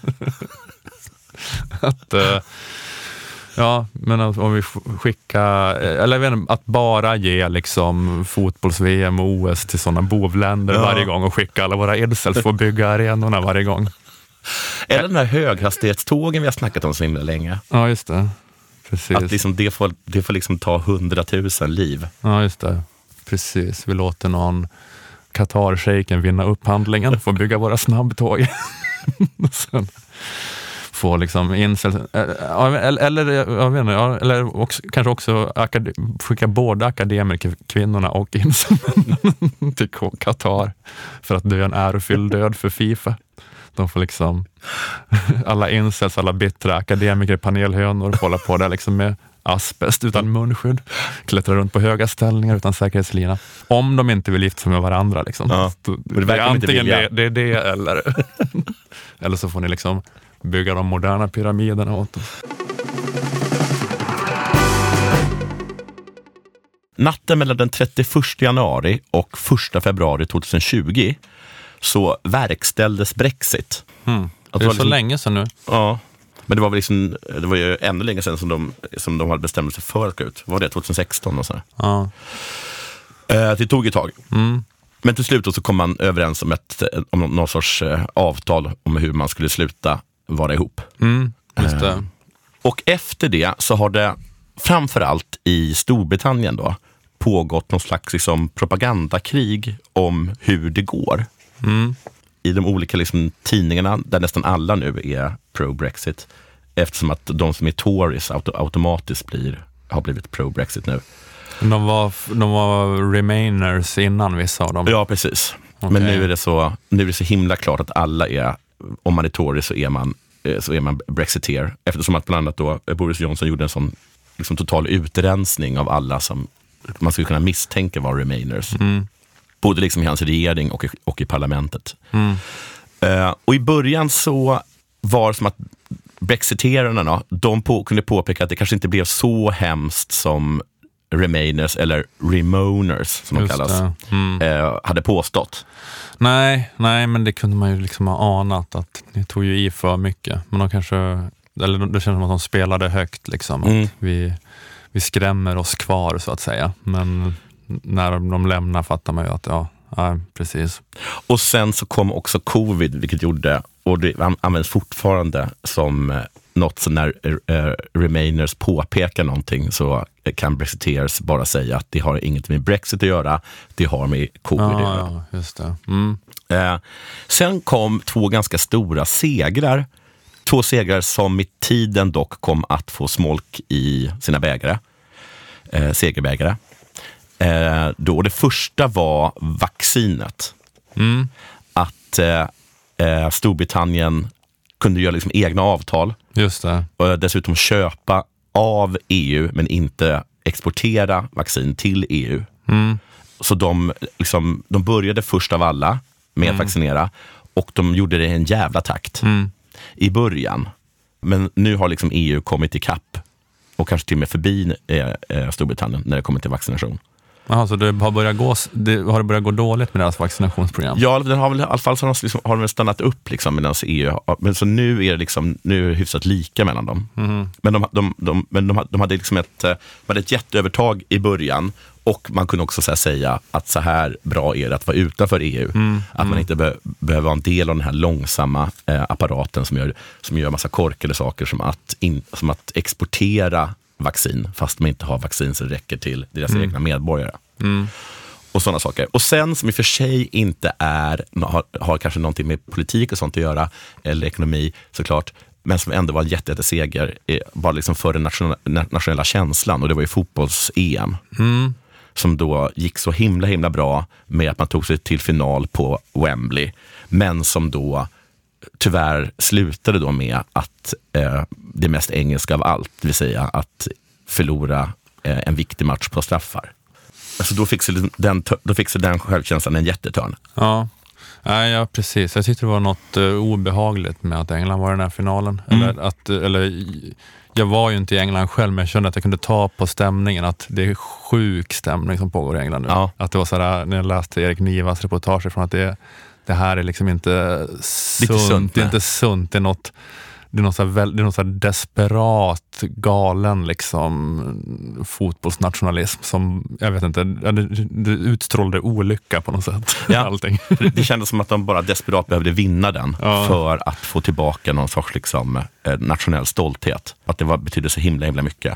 [SPEAKER 2] Att, eh, ja, men att om vi skickar, eller jag vet inte, att bara ge liksom fotbolls-V M och O S till sådana bovländer
[SPEAKER 3] Ja.
[SPEAKER 2] varje gång och skicka alla våra incels för att bygga arenorna varje gång.
[SPEAKER 3] Eller den här höghastighetstågen vi har snackat om så himla länge.
[SPEAKER 2] Ja, just det. Precis.
[SPEAKER 3] Att liksom det får, det får liksom ta hundratusen liv.
[SPEAKER 2] Ja, just det. Precis. Vi låter någon Qatar-shejken vinna upphandlingen för att bygga våra snabbtåg. Sen få liksom incels, eller, eller, jag vet inte, ja, eller också, kanske också akade, skicka både akademikerkvinnorna och inselmännen till Qatar för att dö en ärofylld död för FIFA. De får liksom alla incels, alla bittra akademiker, panelhönor får hålla på där liksom med asbest utan munskydd, klättra runt på höga ställningar utan säkerhetslina. Om de inte vill gifta sig med varandra liksom.
[SPEAKER 3] Ja,
[SPEAKER 2] Då-
[SPEAKER 3] men det
[SPEAKER 2] det,
[SPEAKER 3] verkar
[SPEAKER 2] är
[SPEAKER 3] de inte
[SPEAKER 2] antingen
[SPEAKER 3] vilja.
[SPEAKER 2] det, det är det eller eller så får ni liksom bygga de moderna pyramiderna åt dem.
[SPEAKER 3] Natten mellan den trettioförsta januari och första februari tjugohundratjugo så verkställdes Brexit.
[SPEAKER 2] Mm.
[SPEAKER 3] Att
[SPEAKER 2] Det
[SPEAKER 3] det
[SPEAKER 2] är
[SPEAKER 3] var
[SPEAKER 2] så
[SPEAKER 3] liksom-
[SPEAKER 2] länge sedan nu.
[SPEAKER 3] Ja, men det var väl liksom, det var ju ännu längre sedan som de, som de hade bestämt sig för att gå ut. Var det tjugohundrasexton och sådär?
[SPEAKER 2] Ja.
[SPEAKER 3] Eh, det tog ett tag.
[SPEAKER 2] Mm.
[SPEAKER 3] Men till slut så kom man överens om, ett, om någon sorts eh, avtal om hur man skulle sluta vara ihop.
[SPEAKER 2] Mm. Just det.
[SPEAKER 3] Eh, Och efter det så har det framförallt i Storbritannien då pågått någon slags liksom, propagandakrig om hur det går.
[SPEAKER 2] Mm.
[SPEAKER 3] I de olika liksom, tidningarna, där nästan alla nu är pro-Brexit, eftersom att de som är Tories auto- automatiskt blir, har blivit pro-Brexit nu.
[SPEAKER 2] De var, de var remainers innan, vissa av dem.
[SPEAKER 3] Ja, precis.
[SPEAKER 2] Okej.
[SPEAKER 3] Men nu är, det så, nu är det så himla klart att alla är, om man är Tory så är man, eh, så är man brexiteer. Eftersom att bland annat då Boris Johnson gjorde en sån liksom, total utrensning av alla som man skulle kunna misstänka var Remainers.
[SPEAKER 2] Mm.
[SPEAKER 3] Både liksom i hans regering och i, och i parlamentet.
[SPEAKER 2] Mm.
[SPEAKER 3] Uh, och i början så var det som att brexiterarna då, de på, kunde påpeka att det kanske inte blev så hemskt som Remainers eller Remoaners som
[SPEAKER 2] Just
[SPEAKER 3] de kallas
[SPEAKER 2] mm.
[SPEAKER 3] uh, hade påstått.
[SPEAKER 2] Nej, nej, men det kunde man ju liksom ha anat att ni tog ju i för mycket. Men de kanske, eller det känns som att de spelade högt liksom.
[SPEAKER 3] Mm.
[SPEAKER 2] Att vi, vi skrämmer oss kvar så att säga. Men när de lämnar fattar man ju att ja, ja precis.
[SPEAKER 3] Och sen så kom också covid, vilket gjorde, och det används fortfarande som något så när uh, Remainers påpekar någonting så kan brexiteers bara säga att det har inget med Brexit att göra, det har med covid att göra.
[SPEAKER 2] Ja, just det. Mm.
[SPEAKER 3] Uh, sen kom två ganska stora segrar. Två segrar som i tiden dock kom att få smolk i sina bägare. Uh, segerbägare. Uh, då det första var vaccinet.
[SPEAKER 2] Mm.
[SPEAKER 3] Att uh, Storbritannien kunde göra liksom egna avtal.
[SPEAKER 2] Just det.
[SPEAKER 3] Och dessutom köpa av E U men inte exportera vaccin till E U.
[SPEAKER 2] Mm.
[SPEAKER 3] Så de, liksom, de började först av alla med
[SPEAKER 2] Mm.
[SPEAKER 3] att vaccinera och de gjorde det i en jävla takt
[SPEAKER 2] Mm.
[SPEAKER 3] i början. Men nu har liksom E U kommit i kapp och kanske till och med förbi eh, Storbritannien när det kommer till vaccination.
[SPEAKER 2] Jaha, så det har, börjat gå, det har det börjat gå dåligt med deras vaccinationsprogram?
[SPEAKER 3] Ja, den har väl, i alla fall så har de, liksom, har de stannat upp liksom, medan E U, men så nu är det liksom, nu är det hyfsat lika mellan dem.
[SPEAKER 2] Mm.
[SPEAKER 3] Men, de, de, de, men de, de hade liksom ett, de hade ett jätteövertag i början och man kunde också så här, säga att så här bra är det att vara utanför E U.
[SPEAKER 2] Mm.
[SPEAKER 3] Att man
[SPEAKER 2] Mm.
[SPEAKER 3] inte be, behöver vara en del av den här långsamma eh, apparaten som gör, som gör massa korkade saker som att, in, som att exportera vaccin fast man inte har vaccin så det räcker till deras
[SPEAKER 2] Mm.
[SPEAKER 3] egna medborgare.
[SPEAKER 2] Mm.
[SPEAKER 3] Och sådana saker. Och sen som i och för sig inte är, har, har kanske någonting med politik och sånt att göra, eller ekonomi såklart, men som ändå var en jätte, jätteseger, bara liksom för den nationella, nationella känslan, och det var ju fotbolls-E M.
[SPEAKER 2] Mm.
[SPEAKER 3] Som då gick så himla himla bra med att man tog sig till final på Wembley, men som då tyvärr slutade då med att eh, det mest engelska av allt, det vill säga att förlora eh, en viktig match på straffar. Alltså då fick sig den, då fick sig den självkänslan en jättetörn.
[SPEAKER 2] Ja. Ja, ja, precis. Jag tyckte det var något uh, obehagligt med att England var i den här finalen.
[SPEAKER 3] Mm.
[SPEAKER 2] Eller att, eller, jag var ju inte i England själv, men jag kände att jag kunde ta på stämningen, att det är sjuk stämning som pågår i England nu.
[SPEAKER 3] Ja.
[SPEAKER 2] Att det var sådär, när jag läste Erik Nivas reportage från att det, det här är liksom inte sunt.
[SPEAKER 3] sunt,
[SPEAKER 2] det är inte sunt, det är något, det är något, så här, väl, det är något så här desperat galen liksom fotbollsnationalism som, jag vet inte, det, det utstrålade olycka på något sätt.
[SPEAKER 3] Ja.
[SPEAKER 2] Allting.
[SPEAKER 3] Det kändes som att de bara desperat behövde vinna den
[SPEAKER 2] Ja.
[SPEAKER 3] för att få tillbaka någon sorts liksom, eh, nationell stolthet. Att det var, betydde så himla himla mycket.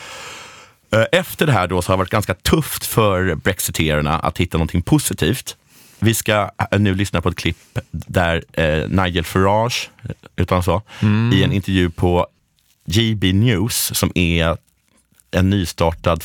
[SPEAKER 3] Eh, Efter det här då så har det varit ganska tufft för brexiteerna att hitta någonting positivt. Vi ska nu lyssna på ett klipp där eh, Nigel Farage, utan så,
[SPEAKER 2] Mm.
[SPEAKER 3] i en intervju på G B News, som är en nystartad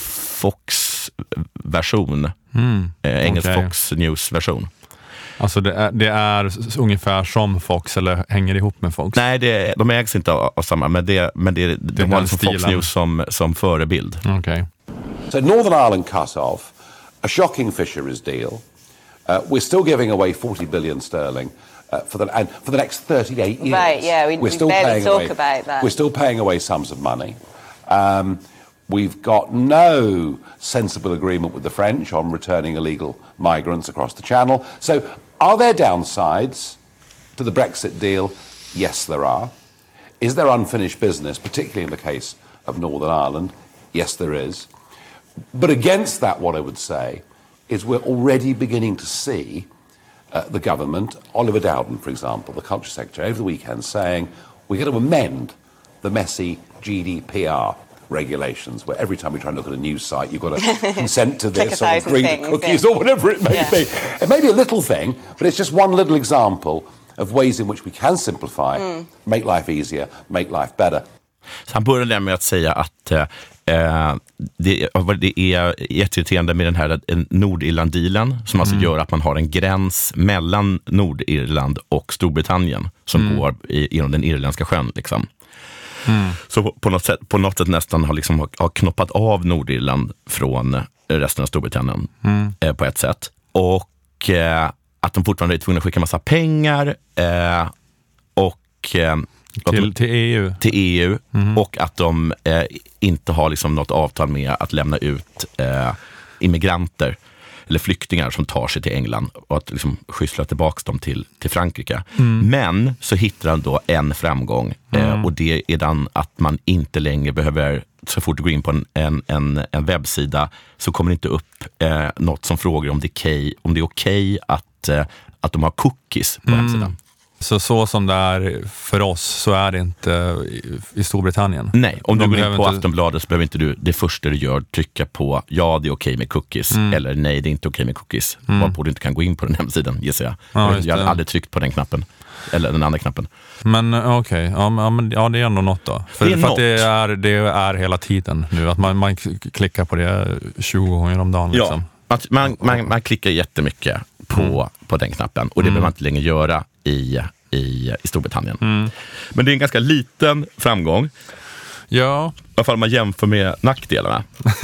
[SPEAKER 3] Fox-version,
[SPEAKER 2] Mm.
[SPEAKER 3] eh, engelsk
[SPEAKER 2] Okej.
[SPEAKER 3] Fox News-version.
[SPEAKER 2] Alltså det är, det är s- ungefär som Fox, eller hänger ihop med Fox?
[SPEAKER 3] Nej, det, de ägs inte av, av samma, men, det, men det, de
[SPEAKER 2] den
[SPEAKER 3] har liksom Fox
[SPEAKER 2] stilen.
[SPEAKER 3] News som, som förebild.
[SPEAKER 2] Okej.
[SPEAKER 6] So Northern Ireland cut off, a shocking fisheries deal. Uh, we're still giving away forty billion sterling uh, for the and for the next thirty-eight years.
[SPEAKER 7] Right, yeah, we-
[SPEAKER 6] we're
[SPEAKER 7] we
[SPEAKER 6] still
[SPEAKER 7] barely
[SPEAKER 6] paying
[SPEAKER 7] talk
[SPEAKER 6] away,
[SPEAKER 7] about that.
[SPEAKER 6] We're still paying away sums of money. Um, we've got no sensible agreement with the French on returning illegal migrants across the Channel. So, are there downsides to the Brexit deal? Yes, there are. Is there unfinished business, particularly in the case of Northern Ireland? Yes, there is. But against that, what I would say is we're already beginning to see uh, the government, Oliver Dowden, for example, the Culture Secretary, over the weekend saying we're going to amend the messy G D P R regulations, where every time we try and look at a news site, you've got to consent to
[SPEAKER 7] Click
[SPEAKER 6] this
[SPEAKER 7] a
[SPEAKER 6] or
[SPEAKER 7] thousand
[SPEAKER 6] agree to
[SPEAKER 7] things,
[SPEAKER 6] cookies
[SPEAKER 7] yeah.
[SPEAKER 6] or whatever it may
[SPEAKER 7] Yeah.
[SPEAKER 6] be. It may be a little thing, but it's just one little example of ways in which we can simplify,
[SPEAKER 7] Mm.
[SPEAKER 6] make life easier, make life better.
[SPEAKER 3] Så han började med att säga att eh, det, det är jätteirriterande med den här Nordirland-dealen, som alltså gör att man har en gräns mellan Nordirland och Storbritannien som
[SPEAKER 2] Mm.
[SPEAKER 3] går i, genom den irländska sjön. Liksom. Mm. Så på något sätt, på något sätt nästan har, liksom, har knoppat av Nordirland från resten av Storbritannien mm. eh, på ett sätt. Och eh, att de fortfarande är tvungna att skicka massa pengar eh, och eh,
[SPEAKER 2] till, till E U.
[SPEAKER 3] Till E U
[SPEAKER 2] mm.
[SPEAKER 3] och att de eh, inte har liksom något avtal med att lämna ut eh, immigranter eller flyktingar som tar sig till England och att liksom skyssla tillbaka dem till, till Frankrike. Mm. Men så hittar han då en framgång mm. eh, och det är den att man inte längre behöver, så fort du går in på en, en, en, en webbsida så kommer det inte upp eh, något som frågar om det är okej, om det är okej att, eh, att de har cookies på mm. hemsidan.
[SPEAKER 2] Så så som det är för oss så är det inte i, i Storbritannien.
[SPEAKER 3] Nej, om
[SPEAKER 2] de
[SPEAKER 3] du går in på
[SPEAKER 2] inte...
[SPEAKER 3] Aftonbladet så behöver inte du det första du gör trycka på ja, det är okej med cookies mm. eller nej, det är inte okej med cookies. Mm. Varpå du inte kan gå in på den hemsidan, gissar jag.
[SPEAKER 2] Ja,
[SPEAKER 3] jag har aldrig tryckt på den knappen. Eller den andra knappen.
[SPEAKER 2] Men okej, okay. ja, men, ja det är ändå något då. För,
[SPEAKER 3] det är,
[SPEAKER 2] för
[SPEAKER 3] något.
[SPEAKER 2] Att det, är, det är hela tiden nu. Att man, man klickar på det tjugo gånger om dagen. Liksom.
[SPEAKER 3] Ja, att man, man, man klickar jättemycket på, mm. på den knappen. Och det mm. behöver man inte längre göra i, i, i Storbritannien. Mm. Men det är en ganska liten framgång.
[SPEAKER 2] Ja.
[SPEAKER 3] I alla fall om man jämför med nackdelarna.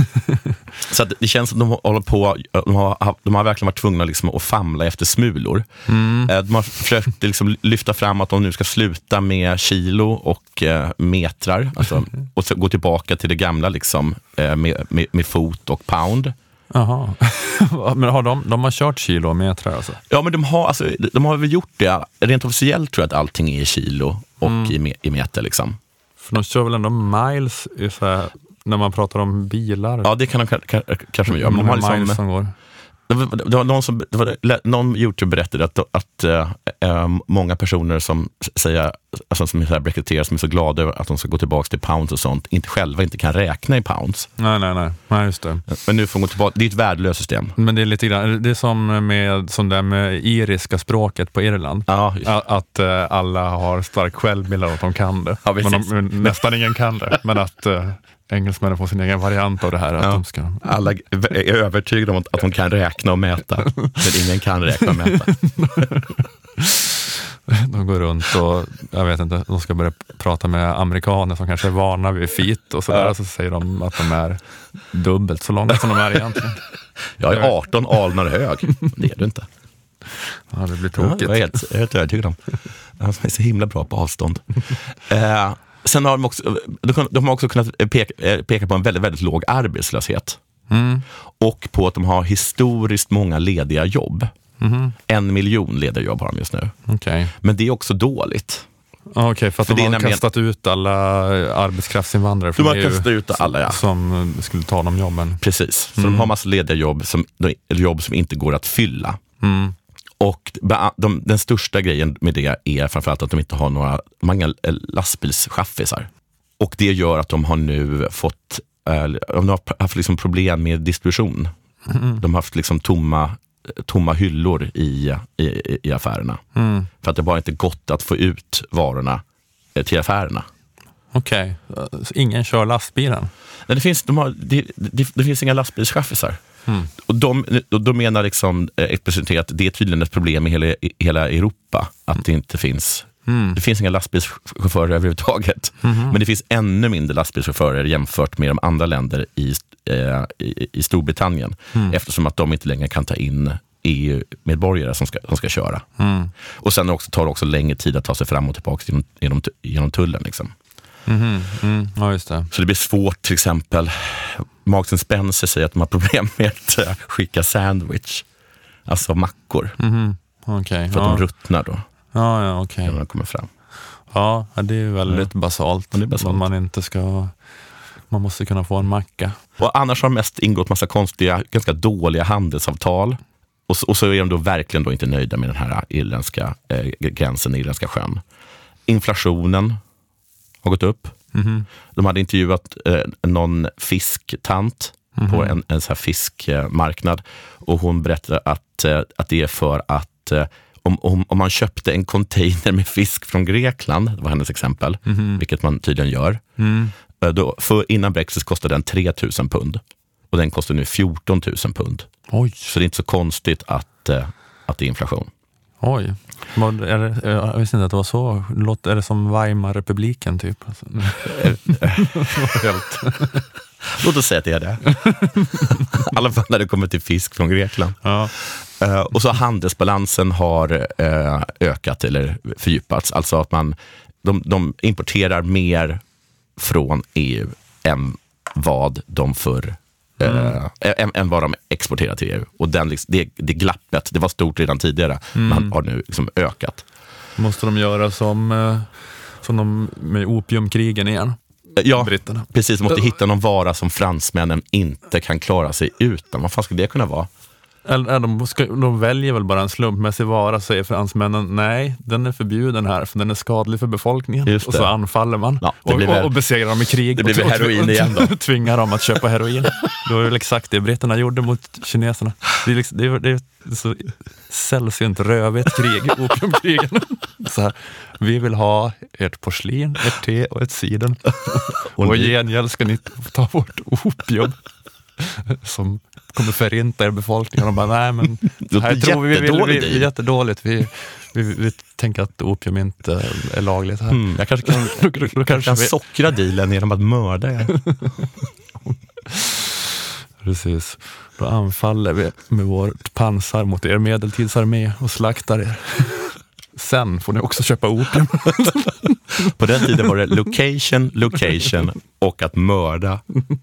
[SPEAKER 3] Så att det känns som att de håller på, de har, de har verkligen varit tvungna liksom att famla efter smulor. Mm. De har försökt liksom lyfta fram att de nu ska sluta med kilo och eh, metrar. Alltså, och så gå tillbaka till det gamla liksom, eh, med, med, med fot och pound.
[SPEAKER 2] Jaha. Men har de, de har kört kilo och metrar alltså?
[SPEAKER 3] Ja, men de har, alltså, de har väl gjort det. Rent officiellt tror jag att allting är i kilo och mm. i, me, i meter liksom.
[SPEAKER 2] För de kör väl ändå miles så här, när man pratar om bilar?
[SPEAKER 3] Ja, det kan de kanske kan, kan göra. Men de har liksom,
[SPEAKER 2] miles som går.
[SPEAKER 3] Det var, det var någon som det var, någon YouTube berättade att, att äh, många personer som säger, alltså som är rekryterar som är så glada över att de ska gå tillbaka till pounds och sånt, inte själva inte kan räkna i pounds.
[SPEAKER 2] Nej, nej, nej. Nej, just det.
[SPEAKER 3] Men nu får de gå tillbaka. Det är ett värdelöst system.
[SPEAKER 2] Men det är lite grann, det är som med som där med iriska språket på Irland.
[SPEAKER 3] Ja,
[SPEAKER 2] att, att äh, alla har stark självbild av att de kan det. Ja, men de, nästan ingen kan det. Men att äh, engelsmännen får sin egen variant av det här. Att
[SPEAKER 3] ja.
[SPEAKER 2] de ska...
[SPEAKER 3] Alla är övertygade om att de kan räkna och mäta. Men ingen kan räkna och mäta.
[SPEAKER 2] De går runt och jag vet inte, de ska börja prata med amerikaner som kanske är vana vid feet och sådär. Ja. Så säger de att de är dubbelt så långa som de är egentligen.
[SPEAKER 3] Jag är arton alnar hög. Det är du inte.
[SPEAKER 2] Ja, det blir tråkigt.
[SPEAKER 3] Ja, jag är helt, jag är helt övertygad om. De är så himla bra på avstånd. eh, Sen har de också, de har också kunnat peka, peka på en väldigt, väldigt låg arbetslöshet. Mm. Och på att de har historiskt många lediga jobb. Mm. En miljon lediga jobb har de just nu.
[SPEAKER 2] Okay.
[SPEAKER 3] Men det är också dåligt.
[SPEAKER 2] Okej, okay, för att för de har nämligen... kastat ut alla arbetskraftsinvandrare från
[SPEAKER 3] de har
[SPEAKER 2] E U
[SPEAKER 3] kastat ut alla, ja.
[SPEAKER 2] Som skulle ta de jobben.
[SPEAKER 3] Precis, så mm. de har massa lediga jobb som, jobb som inte går att fylla. Mm. Och de, den största grejen med det är framförallt att de inte har några många lastbilschaffisar. Och det gör att de har nu fått äh, de har haft liksom problem med distribution. Mm. De har haft liksom tomma, tomma hyllor i, i, i affärerna. Mm. För att det bara inte gått att få ut varorna till affärerna.
[SPEAKER 2] Okej, okay. Ingen kör lastbilen?
[SPEAKER 3] Nej, det, finns, de har, det, det, det finns inga lastbilschaffisar. Mm. Och de, de menar liksom explicit att det är tydligen ett problem i hela, i hela Europa att det inte finns mm. det finns inga lastbilschaufförer överhuvudtaget. Mm. Men det finns ännu mindre lastbilschaufförer jämfört med de andra länder i, eh, i, i Storbritannien mm. eftersom att de inte längre kan ta in E U-medborgare som ska, som ska köra. Mm. Och sen också, tar det också längre tid att ta sig fram och tillbaka genom, genom, genom tullen liksom.
[SPEAKER 2] Mm, mm, ja, just det.
[SPEAKER 3] Så det blir svårt, till exempel Marks and Spencer säger att de har problem med att skicka sandwich, alltså mackor.
[SPEAKER 2] Mm, okay,
[SPEAKER 3] för att
[SPEAKER 2] ja.
[SPEAKER 3] de ruttnar då.
[SPEAKER 2] Ja, ja, okej. Okay.
[SPEAKER 3] När de kommer fram.
[SPEAKER 2] Ja, det är ju väldigt ja. basalt. Det är basalt. Man inte ska, man måste kunna få en macka.
[SPEAKER 3] Och annars har de mest ingått massa konstiga, ganska dåliga handelsavtal. Och så, och så är de då verkligen då inte nöjda med den här irländska eh, gränsen, irländska sjön. Inflationen har gått upp. Mm-hmm. De hade intervjuat eh, någon fisktant mm-hmm. på en, en så här fiskmarknad och hon berättade att, eh, att det är för att eh, om, om, om man köpte en container med fisk från Grekland, det var hennes exempel, mm-hmm. vilket man tydligen gör, mm. eh, då, för innan Brexit kostade den tre tusen pund och den kostar nu fjorton tusen pund.
[SPEAKER 2] Oj.
[SPEAKER 3] Så det är inte så konstigt att, eh, att det är inflation.
[SPEAKER 2] Oj. Vad är det, jag visste inte att det var så. Låt, är det som Weimar-republiken typ? Alltså, helt.
[SPEAKER 3] Låt oss säga att det är det. I alla fall när det kommer till fisk från Grekland.
[SPEAKER 2] Ja.
[SPEAKER 3] Uh, och så handelsbalansen har uh, ökat eller fördjupats. Alltså att man de, de importerar mer från E U än vad de förr mm. uh, än, än vad de exporterar till E U. Och den, det, det glappet, det var stort redan tidigare, mm. men har nu liksom ökat.
[SPEAKER 2] Måste de göra som, som de med opiumkrigen igen?
[SPEAKER 3] Ja,
[SPEAKER 2] Britterna.
[SPEAKER 3] Precis. Måste hitta någon vara som fransmännen inte kan klara sig utan. Vad fan ska det kunna vara?
[SPEAKER 2] Eller, de, ska, de väljer väl bara en slumpmässig vara, säger fransmännen, nej, den är förbjuden här för den är skadlig för befolkningen. Och så anfaller man
[SPEAKER 3] ja,
[SPEAKER 2] och,
[SPEAKER 3] väl,
[SPEAKER 2] och besegrar dem i krig.
[SPEAKER 3] Det blir
[SPEAKER 2] och,
[SPEAKER 3] heroin
[SPEAKER 2] och,
[SPEAKER 3] igen då.
[SPEAKER 2] Tvingar dem att köpa heroin. Det var väl exakt det britterna gjorde mot kineserna. Det är, liksom, det är, det är så sällsynt rövigt krig, opiumkrigen. Så här, vi vill ha ert porslin, ert te och ett siden. Och i gengäld ska ni ta bort opium som kommer förinta er befolkningen och bara, nej men det här tror vi, vi, vi, vi, vi är jättedåligt. Vi, vi, vi tänker att opium inte är lagligt här.
[SPEAKER 3] Mm, jag kanske kan, då, då, då kanske kan vi... sockra dealen genom att mörda er.
[SPEAKER 2] Precis. Då anfaller vi med vårt pansar mot er medeltidsarmé och slaktar er. Sen får ni också köpa opium.
[SPEAKER 3] På den tiden var det location, location och att mörda.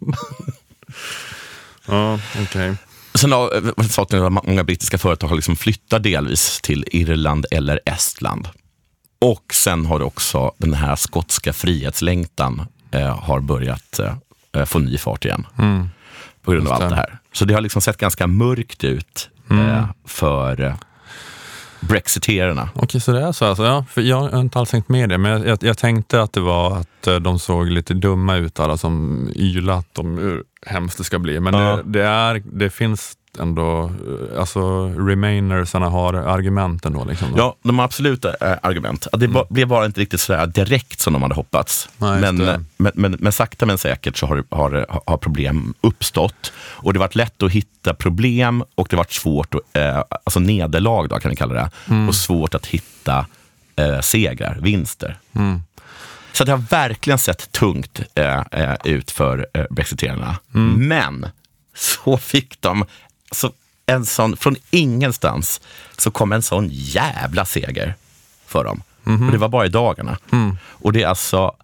[SPEAKER 2] Ja, okej. Okay.
[SPEAKER 3] Sen har saken att många brittiska företag har liksom flyttat delvis till Irland eller Estland. Och sen har det också den här skotska frihetslängtan eh, har börjat eh, få ny fart igen. Mm. På grund av allt det här. Så det har liksom sett ganska mörkt ut mm. eh, för eh, brexiterarna.
[SPEAKER 2] Okej, så det är så alltså, ja, för jag har inte alls tänkt med det, men jag, jag, jag tänkte att det var att de såg lite dumma ut, alla som ylat om hur hemskt det ska bli, men ja. det, det, är, det finns ändå, alltså remainersarna har argument ändå liksom.
[SPEAKER 3] Ja, de har absolut äh, argument. Det mm. blev bara inte riktigt så direkt som de hade hoppats. Nej, men, men, men, men sakta men säkert så har, har, har problem uppstått. Och det har varit lätt att hitta problem och det har varit svårt, att, äh, alltså nederlag då kan vi kalla det, mm. och svårt att hitta äh, segrar, vinster. Mm. Så det har verkligen sett tungt äh, äh, ut för äh, brexiterarna. Mm. Men så fick de så en sån, från ingenstans så kom en sån jävla seger för dem. Mm-hmm. Och det var bara i dagarna. Mm. Och det är alltså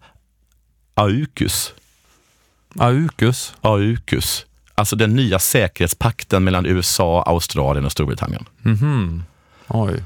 [SPEAKER 3] AUKUS.
[SPEAKER 2] AUKUS?
[SPEAKER 3] AUKUS. Alltså den nya säkerhetspakten mellan U S A, Australien och Storbritannien.
[SPEAKER 2] Mm-hmm. Oj.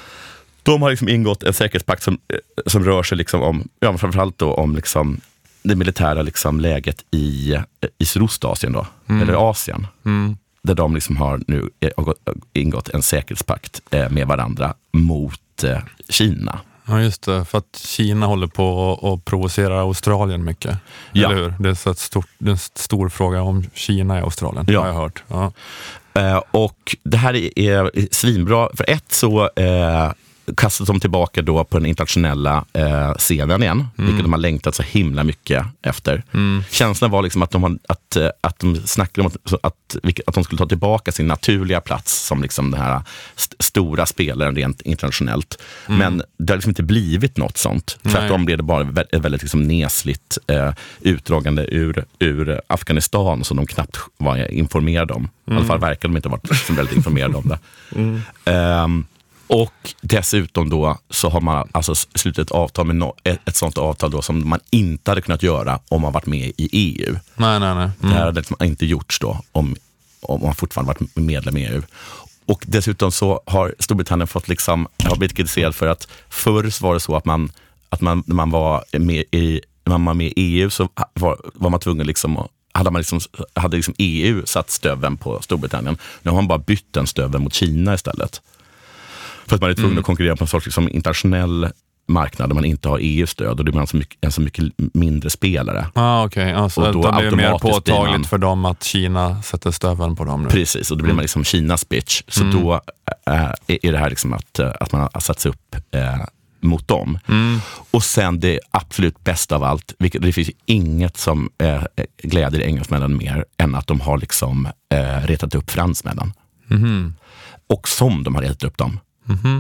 [SPEAKER 3] De har liksom ingått en säkerhetspakt som, som rör sig liksom om, ja, framförallt då om liksom det militära liksom läget i, i Sydostasien då, mm. eller Asien. Mm. Där de liksom har nu ingått en säkerhetspakt med varandra mot Kina.
[SPEAKER 2] Ja, just det. För att Kina håller på att provocera Australien mycket. Ja. Eller hur? Det är, så ett stort, det är en stor fråga om Kina i Australien, ja. Har jag hört. Ja.
[SPEAKER 3] Eh, och det här är, är svinbra. För ett så eh, kastas de tillbaka då på den internationella eh, scenen igen, mm. vilket de har längtat så himla mycket efter. Mm. Känslan var liksom att de, har, att, att de snackade om att, att, att de skulle ta tillbaka sin naturliga plats som liksom den här st- stora spelaren rent internationellt. Mm. Men det har liksom inte blivit något sånt. Tvärtom blev det bara ett väldigt liksom nesligt eh, utdragande ur, ur Afghanistan som de knappt var informerade om. Mm. I alla fall verkar de inte ha varit liksom väldigt informerade om det. Mm. Um, Och dessutom då så har man alltså slutit ett avtal med no- ett, ett sånt avtal då som man inte hade kunnat göra om man varit med i E U.
[SPEAKER 2] Nej, nej, nej. Mm.
[SPEAKER 3] Det här hade liksom inte gjorts då om, om man fortfarande varit medlem i E U. Och dessutom så har Storbritannien fått liksom, har blivit kritiserad för att förr var det så att man, att man, när man var med i, när man var med i E U så var, var man tvungen liksom att hade, man liksom, hade liksom E U satt stöven på Storbritannien. Nu har man bara bytt den stöven mot Kina istället. För att man är tvungen mm. att konkurrera på en sorts liksom internationell marknad där man inte har E U-stöd och då är man så mycket, en så mycket mindre spelare.
[SPEAKER 2] Ah, okej. Alltså, och då, då blir det mer påtagligt man, för dem att Kina sätter stöven på dem nu.
[SPEAKER 3] Precis, och då blir mm. man liksom Kinas bitch. Så mm. då äh, är det här liksom att, att man har satt sig upp äh, mot dem. Mm. Och sen det absolut bästa av allt, vilket, det finns inget som äh, gläder engelsmännen mer än att de har liksom äh, retat upp fransmännen. Mm. Och som de har retat upp dem. Mm-hmm.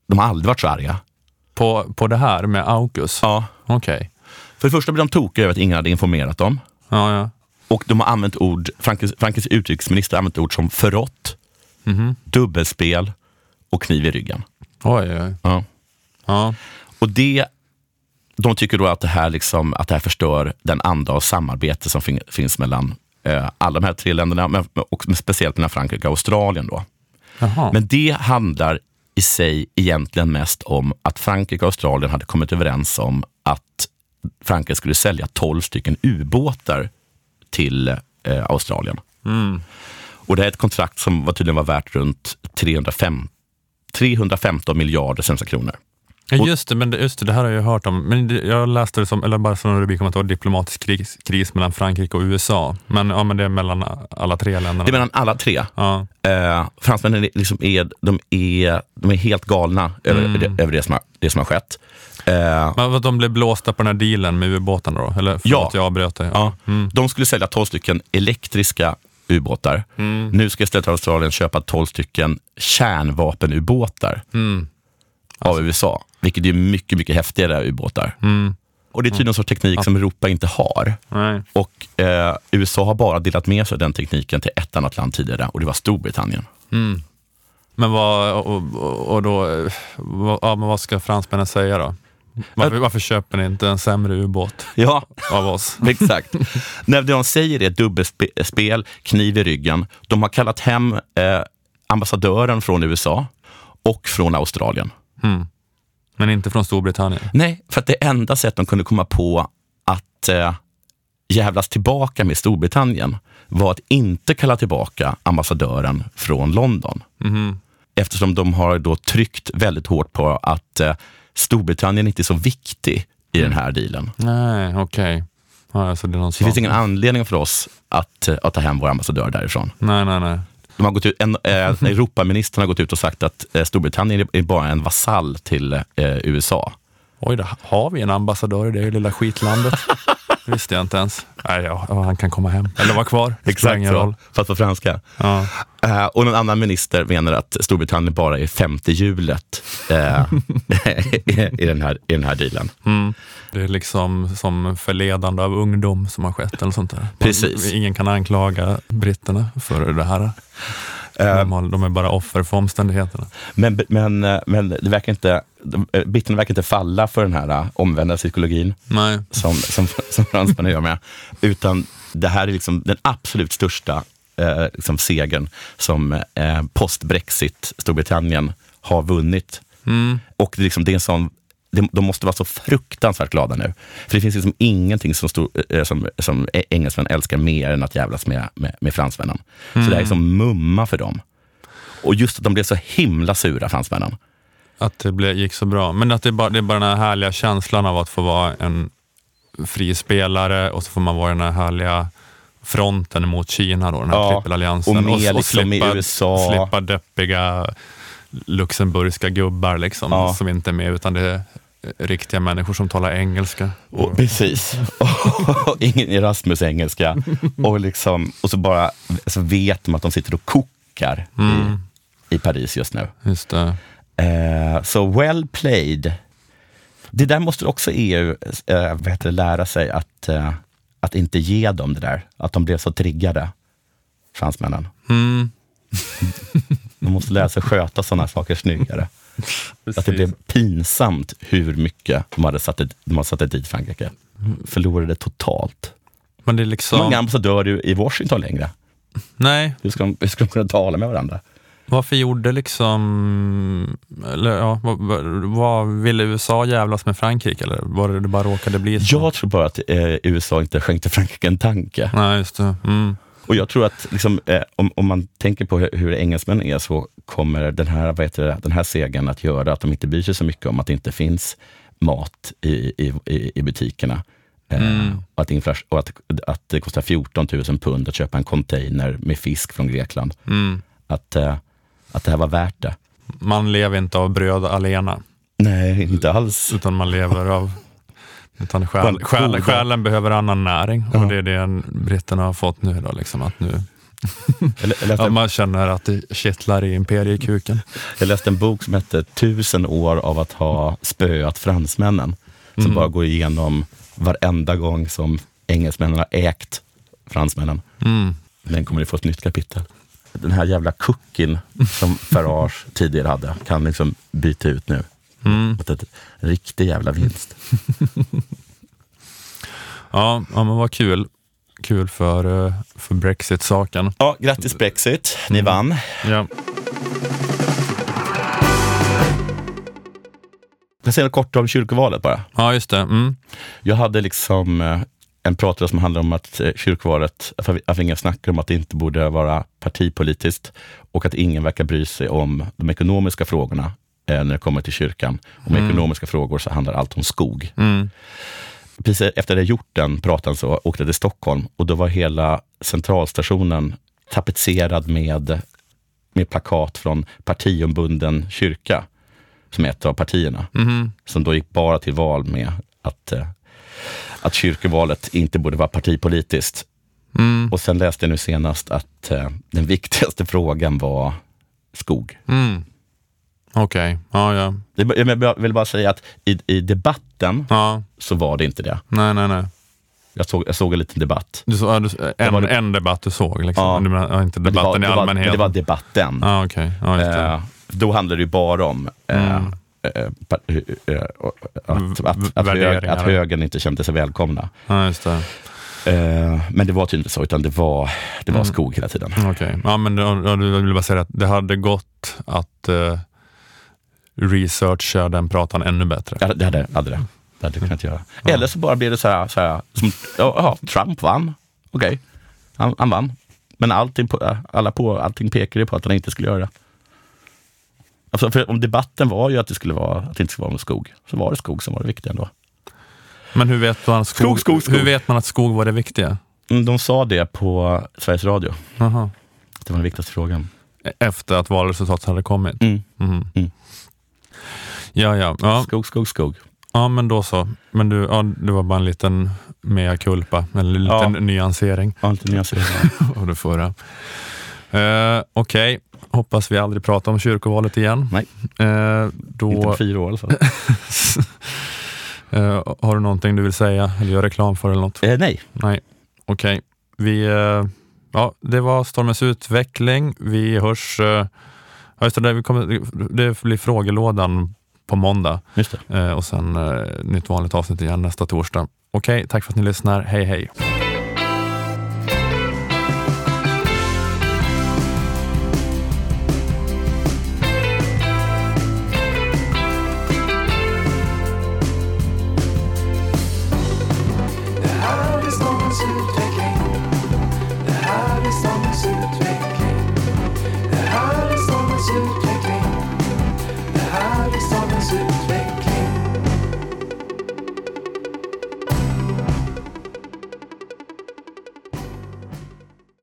[SPEAKER 3] de har aldrig varit så arga.
[SPEAKER 2] På, på det här med AUKUS?
[SPEAKER 3] Ja.
[SPEAKER 2] Okej. Okay.
[SPEAKER 3] För det första blir de tokiga över att ingen hade informerat dem.
[SPEAKER 2] Ja, ja.
[SPEAKER 3] Och de har använt ord, Frankrikes, Frankrikes utrikesminister har använt ord som förrått,
[SPEAKER 2] Mm-hmm.
[SPEAKER 3] dubbelspel och kniv i ryggen.
[SPEAKER 2] Oj, oj.
[SPEAKER 3] Ja.
[SPEAKER 2] Ja.
[SPEAKER 3] Och det, de tycker då att det här, liksom, att det här förstör den anda och samarbete som fin, finns mellan eh, alla de här tre länderna, men, och speciellt mellan Frankrike och Australien då.
[SPEAKER 2] Jaha.
[SPEAKER 3] Men det handlar i sig egentligen mest om att Frankrike och Australien hade kommit överens om att Frankrike skulle sälja tolv stycken ubåtar till eh, Australien.
[SPEAKER 2] Mm.
[SPEAKER 3] Och det är ett kontrakt som var tydligen var värt runt trehundrafem, trehundrafemton miljarder svenska kronor.
[SPEAKER 2] Ja, just det, men det, just det, det här har jag hört om. Men det, jag läste det som, eller bara som en rubrik om att det var diplomatisk kris, kris mellan Frankrike och U S A. Men, ja, men det är mellan alla tre länderna.
[SPEAKER 3] Det är mellan alla tre.
[SPEAKER 2] Ja.
[SPEAKER 3] Eh, fransmännen är, liksom är, de är, de är helt galna över,
[SPEAKER 2] Mm.
[SPEAKER 3] det, över det, som har, det som har skett. Eh,
[SPEAKER 2] Men att de blev blåsta på den här dealen med ubåten då? Eller förlåt,
[SPEAKER 3] Ja.
[SPEAKER 2] jag avbröt det.
[SPEAKER 3] ja,
[SPEAKER 2] Mm.
[SPEAKER 3] De skulle sälja tolv stycken elektriska ubåtar.
[SPEAKER 2] Mm.
[SPEAKER 3] Nu ska istället Australien köpa tolv stycken kärnvapenubåtar
[SPEAKER 2] Mm.
[SPEAKER 3] av U S A. Vilket är mycket, mycket häftigare ubåtar.
[SPEAKER 2] Mm.
[SPEAKER 3] Och det är tydligen en sorts teknik som Europa inte har.
[SPEAKER 2] Nej.
[SPEAKER 3] Och eh, U S A har bara delat med sig den tekniken till ett annat land tidigare. Och det var Storbritannien.
[SPEAKER 2] Mm. Men vad, och, och, och då, eh, vad, ja, men vad ska fransmännen säga då? Varför, varför köper ni inte en sämre ubåt
[SPEAKER 3] Ja,
[SPEAKER 2] av oss?
[SPEAKER 3] exakt. När de säger det, dubbelspel, kniv i ryggen. De har kallat hem eh, ambassadören från U S A och från Australien.
[SPEAKER 2] Mm. Men inte från Storbritannien?
[SPEAKER 3] Nej, för att det enda sätt de kunde komma på att eh, jävlas tillbaka med Storbritannien var att inte kalla tillbaka ambassadören från London.
[SPEAKER 2] Mm.
[SPEAKER 3] Eftersom de har då tryckt väldigt hårt på att eh, Storbritannien inte är så viktig i den här dealen.
[SPEAKER 2] Nej, okej. Okay. Ja, alltså det är någon
[SPEAKER 3] Det finns ingen anledning för oss att, att ta hem vår ambassadör därifrån.
[SPEAKER 2] Nej, nej, nej.
[SPEAKER 3] De har gått ut, en, eh, Europaministern har gått ut och sagt att eh, Storbritannien är bara en vasall till eh, U S A.
[SPEAKER 2] Oj, då har vi en ambassadör i det lilla skitlandet. Det visste jag inte ens. Nej, ja, han kan komma hem. Eller vara kvar. Det spelar ingen roll.
[SPEAKER 3] Fast på franska.
[SPEAKER 2] Ja.
[SPEAKER 3] Uh, och någon annan minister menar att Storbritannien bara är femte hjulet uh, i, den här, i den här dealen.
[SPEAKER 2] Mm. Det är liksom som förledande av ungdom som har skett eller sånt där.
[SPEAKER 3] Precis.
[SPEAKER 2] Ingen kan anklaga britterna för det här. De, har, de är bara offer för omständigheterna.
[SPEAKER 3] Men, men, men det verkar inte, britterna verkar inte falla för den här omvända psykologin.
[SPEAKER 2] Nej.
[SPEAKER 3] Som, som, som fransmännen gör med. Utan det här är liksom den absolut största eh, liksom segern som eh, post-Brexit Storbritannien har vunnit.
[SPEAKER 2] Mm.
[SPEAKER 3] Och det, liksom, det är en sån, de, de måste vara så fruktansvärt glada nu. För det finns liksom ingenting som, stor, eh, som, som engelsmän älskar mer än att jävlas med, med, med fransmännen.
[SPEAKER 2] Mm.
[SPEAKER 3] Så det här är som mumma för dem. Och just att de blev så himla sura, fransmännen.
[SPEAKER 2] Att det blev, gick så bra. Men att det är, bara, det är bara den här härliga känslan av att få vara en fri spelare och så får man vara den här härliga fronten mot Kina då, den här
[SPEAKER 3] Ja,
[SPEAKER 2] trippelalliansen.
[SPEAKER 3] och med
[SPEAKER 2] och, och
[SPEAKER 3] liksom
[SPEAKER 2] slippa,
[SPEAKER 3] i U S A.
[SPEAKER 2] slippa deppiga luxemburgska gubbar liksom,
[SPEAKER 3] Ja.
[SPEAKER 2] som inte är med, utan det är riktiga människor som talar engelska.
[SPEAKER 3] Och, precis. Och ingen Erasmus engelska. Och, liksom, och så bara så vet man att de sitter och kokar
[SPEAKER 2] Mm.
[SPEAKER 3] i, i Paris just nu.
[SPEAKER 2] Just det.
[SPEAKER 3] Eh, så well played. Det där måste också E U eh, vad heter det, lära sig att, eh, att inte ge dem det där. Att de blev så triggade, fransmännen.
[SPEAKER 2] Mm.
[SPEAKER 3] De måste lära sig sköta sådana saker snyggare. Att det blev pinsamt hur mycket de hade satt, de hade satt dit Frankrike. Förlorade totalt.
[SPEAKER 2] Men det är
[SPEAKER 3] Så
[SPEAKER 2] liksom...
[SPEAKER 3] många ambassadörer i Washington längre.
[SPEAKER 2] Nej,
[SPEAKER 3] Hur ska de, hur ska de kunna tala med varandra?
[SPEAKER 2] varför gjorde liksom... Eller, ja, vad, vad, vad ville U S A jävlas med Frankrike? Eller var det, det bara råkade bli så?
[SPEAKER 3] Jag tror bara att eh, U S A inte skänkte Frankrike en tanke.
[SPEAKER 2] Nej, just det. Mm.
[SPEAKER 3] Och jag tror att liksom, eh, om, om man tänker på hur, hur engelsmän är, så kommer den här, vad heter det, den här segern att göra att de inte bryr sig så mycket om att det inte finns mat i, i, i, i butikerna. Eh,
[SPEAKER 2] Mm.
[SPEAKER 3] och att, inflation, och att, att det kostar fjorton tusen pund att köpa en container med fisk från Grekland.
[SPEAKER 2] Mm.
[SPEAKER 3] Att, eh, att det här var värt det.
[SPEAKER 2] Man lever inte av bröd alena,
[SPEAKER 3] Nej, inte alls.
[SPEAKER 2] utan man lever av... Utan själ,
[SPEAKER 3] Goda.
[SPEAKER 2] själ, själen behöver annan näring.
[SPEAKER 3] Ja.
[SPEAKER 2] Och det är det britterna har fått nu då, liksom, att nu
[SPEAKER 3] Jag, jag, läste
[SPEAKER 2] Ja,
[SPEAKER 3] en,
[SPEAKER 2] man känner att det kittlar i imperiekuken.
[SPEAKER 3] jag läste en bok som hette Tusen år av att ha spöat fransmännen. Som
[SPEAKER 2] Mm.
[SPEAKER 3] bara går igenom varenda gång som engelsmännen har ägt fransmännen.
[SPEAKER 2] Mm.
[SPEAKER 3] Den kommer att få ett nytt kapitel. Den här jävla cookin som Farage tidigare hade kan liksom byta ut nu.
[SPEAKER 2] Mm.
[SPEAKER 3] Ett, ett riktig jävla vinst.
[SPEAKER 2] Ja, ja, men vad kul. Kul för, för Brexit-saken.
[SPEAKER 3] Ja, grattis Brexit. Ni vann.
[SPEAKER 2] Ja.
[SPEAKER 3] Jag säger något kort om kyrkovalet bara.
[SPEAKER 2] Ja, just det. Mm.
[SPEAKER 3] Jag hade liksom eh, en pratare som handlade om att eh, kyrkovalet, att ingen snackar om att det inte borde vara partipolitiskt och att ingen verkar bry sig om de ekonomiska frågorna eh, när det kommer till kyrkan. Om
[SPEAKER 2] Mm.
[SPEAKER 3] ekonomiska frågor så handlar allt om skog.
[SPEAKER 2] Mm.
[SPEAKER 3] Precis efter att jag gjort den pratan så åkte jag till Stockholm och då var hela centralstationen tapetserad med, med plakat från partiombunden kyrka, som är ett av partierna,
[SPEAKER 2] Mm.
[SPEAKER 3] som då gick bara till val med att, eh, att kyrkovalet inte borde vara partipolitiskt.
[SPEAKER 2] Mm.
[SPEAKER 3] Och sen läste jag nu senast att eh, den viktigaste frågan var skog.
[SPEAKER 2] Mm. Okej, ja, ja.
[SPEAKER 3] Det, jag vill bara säga att i, i debatten
[SPEAKER 2] Ja,
[SPEAKER 3] så var det inte det.
[SPEAKER 2] nej, nej, nej.
[SPEAKER 3] Jag såg, jag såg en liten debatt.
[SPEAKER 2] Du så, ja, du, en,
[SPEAKER 3] var det-
[SPEAKER 2] en debatt du såg, liksom.
[SPEAKER 3] Ja.
[SPEAKER 2] Du menar, ja, inte
[SPEAKER 3] Men det
[SPEAKER 2] debatten
[SPEAKER 3] var,
[SPEAKER 2] i
[SPEAKER 3] det var,
[SPEAKER 2] allmänhet.
[SPEAKER 3] men det var debatten.
[SPEAKER 2] Ja, okej. Ja, just det.
[SPEAKER 3] Eh, då handlade det ju bara om eh,
[SPEAKER 2] Mm.
[SPEAKER 3] eh, pa- eh, eh, att, att, att, att, hög,
[SPEAKER 2] Värderingar.
[SPEAKER 3] att högern inte kände sig välkomna.
[SPEAKER 2] Ja, just det.
[SPEAKER 3] Eh, men det var tydligen inte så, utan det var, det var
[SPEAKER 2] Mm.
[SPEAKER 3] skog hela tiden.
[SPEAKER 2] Okej. Ja, men då- då- jag vill bara säga att det hade gått att uh, researcha den pratan ännu bättre.
[SPEAKER 3] Ja, det hade, hade det. Det hade jag kunnat göra. Eller så bara blev det så här, så här som, ja, Trump vann. Okej, han, han vann. Men allting, på, alla på, allting pekade på att han inte skulle göra det. Alltså, för om debatten var ju att det, skulle vara, att det inte skulle vara någon skog, så var det skog som var det viktiga ändå.
[SPEAKER 2] Men hur vet man att skog,
[SPEAKER 3] Skog, skog, skog.
[SPEAKER 2] Hur vet man att skog var det viktiga?
[SPEAKER 3] Mm, de sa det på Sveriges Radio.
[SPEAKER 2] Aha.
[SPEAKER 3] Det var den viktigaste frågan.
[SPEAKER 2] Efter att valresultatet hade kommit?
[SPEAKER 3] Mm.
[SPEAKER 2] Mhm.
[SPEAKER 3] Mm.
[SPEAKER 2] Ja, ja. Ja.
[SPEAKER 3] Skog, skog, skog.
[SPEAKER 2] Ja, men då så. Men du, ja, det var bara en liten mea culpa, en liten
[SPEAKER 3] Ja.
[SPEAKER 2] nyansering
[SPEAKER 3] Ja, inte nyanserat.
[SPEAKER 2] av det förra. Uh, Okej, hoppas vi aldrig pratar om kyrkovalet igen.
[SPEAKER 3] Nej.
[SPEAKER 2] Uh,
[SPEAKER 3] Inte
[SPEAKER 2] då,
[SPEAKER 3] på fyra år alltså.
[SPEAKER 2] uh, har du någonting du vill säga eller göra reklam för eller något?
[SPEAKER 3] eh, nej.
[SPEAKER 2] Nej, okej. Vi, uh, ja, det var Stormens utveckling. Vi hörs, uh, ja, just det, där, vi kommer, det blir frågelådan på måndag.
[SPEAKER 3] Just det.
[SPEAKER 2] Uh, och sen uh, nytt vanligt avsnitt igen nästa torsdag. Okej, tack för att ni lyssnar. Hej hej.